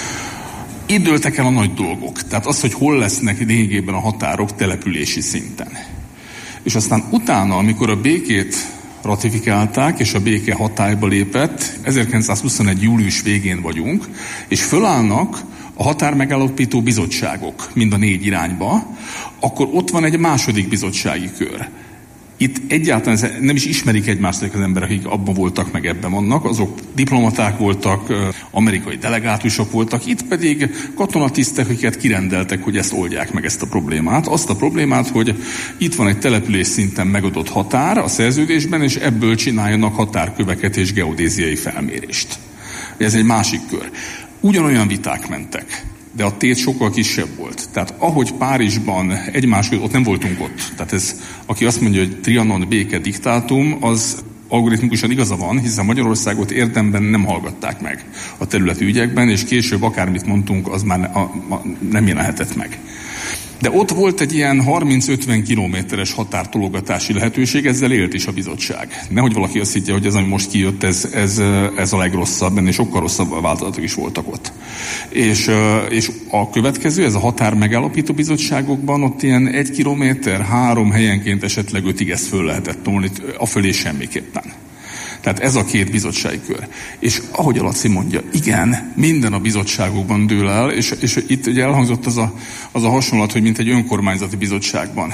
Itt dőltek el a nagy dolgok. Tehát az, hogy hol lesznek lényegében a határok települési szinten. És aztán utána, amikor a békét ratifikálták, és a béke hatályba lépett, ezerkilencszázhuszonegy július végén vagyunk, és fölállnak a határmegállapító bizottságok mind a négy irányba, akkor ott van egy második bizottsági kör. Itt egyáltalán nem is ismerik egymást az emberek, akik abban voltak, meg ebben vannak, azok diplomaták voltak, amerikai delegátusok voltak, itt pedig katonatisztek, akiket kirendeltek, hogy ezt oldják meg, ezt a problémát. Azt a problémát, hogy itt van egy település szinten megadott határ a szerződésben, és ebből csináljanak határköveket és geodéziai felmérést. Ez egy másik kör. Ugyanolyan viták mentek, de a tét sokkal kisebb volt. Tehát ahogy Párizsban egymás, ott nem voltunk ott. Tehát ez, aki azt mondja, hogy Trianon béke diktátum, az algoritmikusan igaza van, hiszen Magyarországot érdemben nem hallgatták meg a területi ügyekben, és később akármit mondtunk, az már a, a, nem jelenhetett meg. De ott volt egy ilyen harminc-ötven kilométeres határtologatási lehetőség, ezzel élt is a bizottság. Nehogy valaki azt higgye, hogy ez, ami most kijött, ez, ez, ez a legrosszabb, ennél sokkal rosszabb változatok is voltak ott. És, és a következő, ez a határ megállapító bizottságokban, ott ilyen egy kilométer, három helyenként esetleg ötig ezt föl lehetett tolni, afölé semmiképpen. Tehát ez a két bizottsági kör. És ahogy a Laci mondja, igen, minden a bizottságokban dől el, és, és itt ugye elhangzott az a, az a hasonlat, hogy mint egy önkormányzati bizottságban.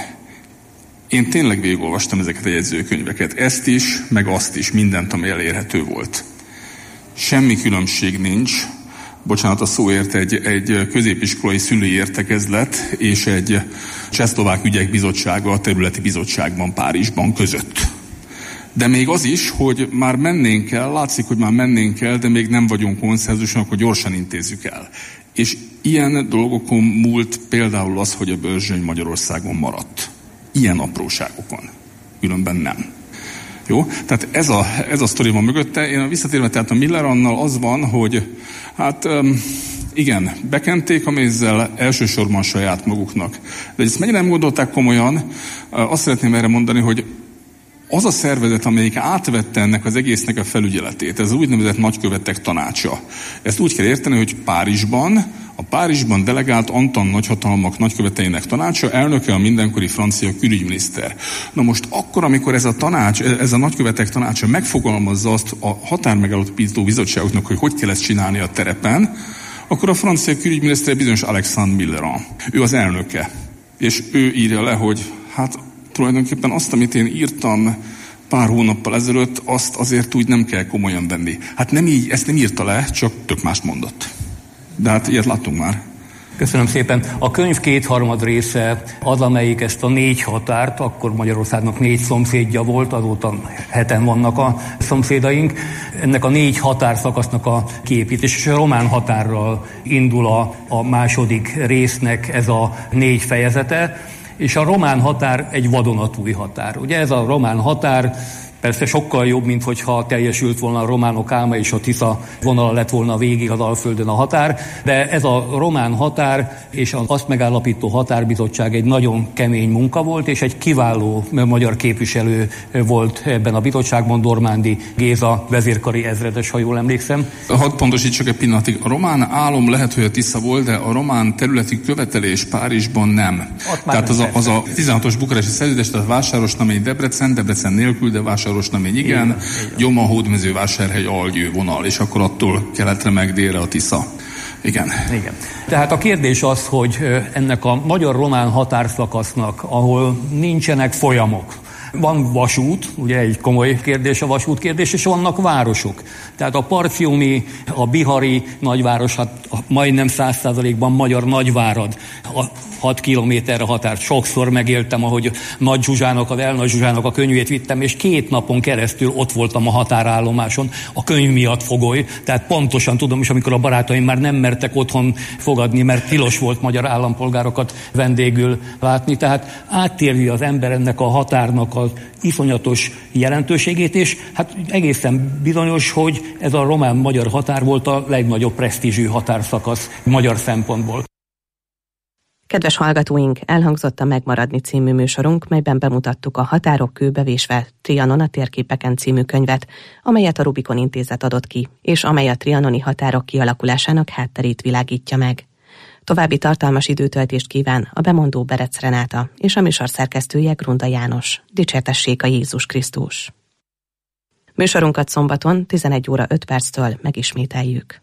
Én tényleg végigolvastam ezeket a jegyzőkönyveket, ezt is, meg azt is, mindent, ami elérhető volt. Semmi különbség nincs, bocsánat a szóért, egy, egy középiskolai szülői értekezlet és egy csehszlovák ügyek bizottsága a területi bizottságban Párizsban között. De még az is, hogy már mennénk el, látszik, hogy már mennénk el, de még nem vagyunk konszenzuson, akkor gyorsan intézzük el. És ilyen dolgokon múlt például az, hogy a Börzsöny Magyarországon maradt. Ilyen apróságokon. Különben nem. Jó? Tehát ez a, ez a sztori van mögötte. Én visszatérve, tehát a Millerannal az van, hogy hát Igen, bekenték a mézzel elsősorban saját maguknak. De ezt mennyire nem gondolták komolyan, azt szeretném erre mondani, hogy az a szervezet, amelyik átvette ennek az egésznek a felügyeletét, ez az úgynevezett nagykövetek tanácsa. Ezt úgy kell érteni, hogy Párizsban, a Párizsban delegált Antal nagyhatalmak nagyköveteinek tanácsa, elnöke a mindenkori francia külügyminiszter. Na most akkor, amikor ez a tanács, ez a nagykövetek tanácsa megfogalmazza azt a határmegállapító bizottságoknak, hogy hogy kell ezt csinálni a terepen, akkor a francia külügyminiszter bizonyos Alexandre Millerand. Ő az elnöke. És ő írja le, hogy hát tulajdonképpen azt, amit én írtam pár hónappal ezelőtt, azt azért úgy nem kell komolyan venni. Hát nem így, ezt nem írta le, csak tök mást mondott. De hát ilyet láttunk már. Köszönöm szépen. A könyv kétharmad része az, amelyik ezt a négy határt, akkor Magyarországnak négy szomszédja volt, azóta heten vannak a szomszédaink. Ennek a négy határszakasznak a kiépítés, és a román határral indul a, a második résznek ez a négy fejezete, és a román határ egy vadonatúj határ. Ugye ez a román határ persze sokkal jobb, mint hogyha teljesült volna a románok álma, és a Tisza vonala lett volna végig az Alföldön a határ, de ez a román határ és az azt megállapító határbizottság egy nagyon kemény munka volt, és egy kiváló magyar képviselő volt ebben a bizottságban, Dormándi Géza vezérkari ezredes, ha jól emlékszem. Hadd pontosítsak egy pillanatig. A román álom lehet, hogy a Tisza volt, de a román területi követelés Párizsban nem. Tehát az a, az a tizenhatos bukaresti szerződés, tehát Vásárosnamény Debrecen, Debrecen nélkül, de Vásárosnamény igen, igen. Gyoma, Hódmezővásárhely, Algyő vonal, és akkor attól keletre meg délre a Tisza. Igen. Igen. Tehát a kérdés az, hogy ennek a magyar-román határszakasznak, ahol nincsenek folyamok, van vasút, ugye egy komoly kérdés a vasút kérdés, és vannak városok. Tehát a parciumi, a bihari nagyváros, hát majdnem száz százalékban magyar Nagyvárad, a hat kilométerre határt. Sokszor megéltem, ahogy Nagy Zsuzsának, a Velnagy Zsuzsának a könyvét vittem, és két napon keresztül ott voltam a határállomáson, a könyv miatt fogoly. Tehát pontosan tudom is, amikor a barátaim már nem mertek otthon fogadni, mert tilos volt magyar állampolgárokat vendégül látni. Tehát áttérvi az ember ennek a határnak az iszonyatos jelentőségét, és hát egészen bizonyos, hogy ez a román-magyar határ volt a legnagyobb presztízsű határszakasz magyar szempontból. Kedves hallgatóink, elhangzott a Megmaradni című műsorunk, melyben bemutattuk a Határok kőbevésve Trianon a térképeken című könyvet, amelyet a Rubikon Intézet adott ki, és amely a trianoni határok kialakulásának hátterét világítja meg. További tartalmas időtöltést kíván a bemondó Berec Renáta és a műsor szerkesztője Grunda János. Dicsértessék a Jézus Krisztus! Műsorunkat szombaton tizenegy óra öt perctől megismételjük.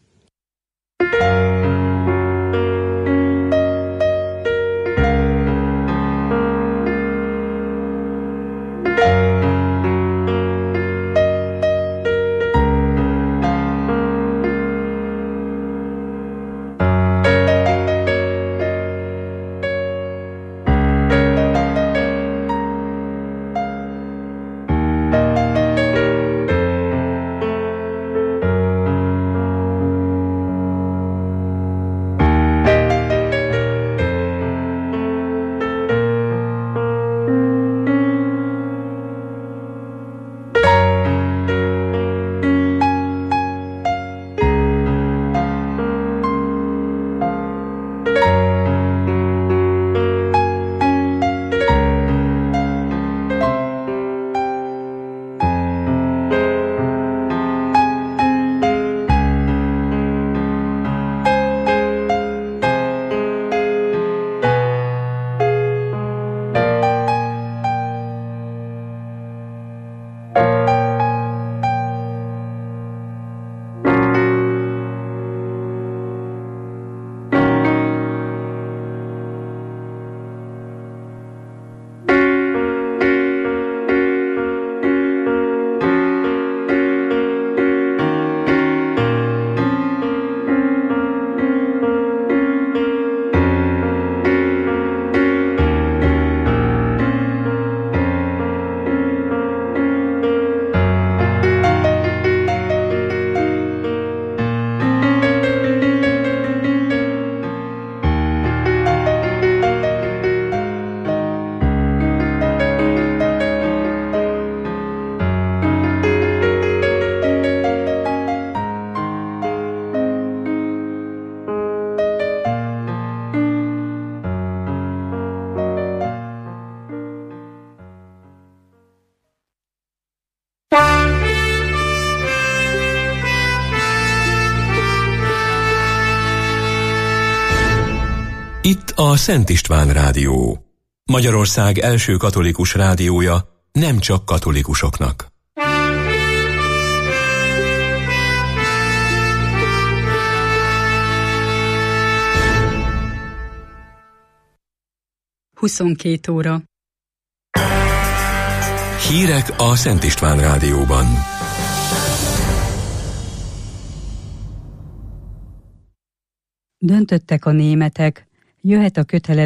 a Szent István Rádió. Magyarország első katolikus rádiója, nem csak katolikusoknak. huszonkét óra. Hírek a Szent István Rádióban. Döntöttek a németek, jöhet a kötelező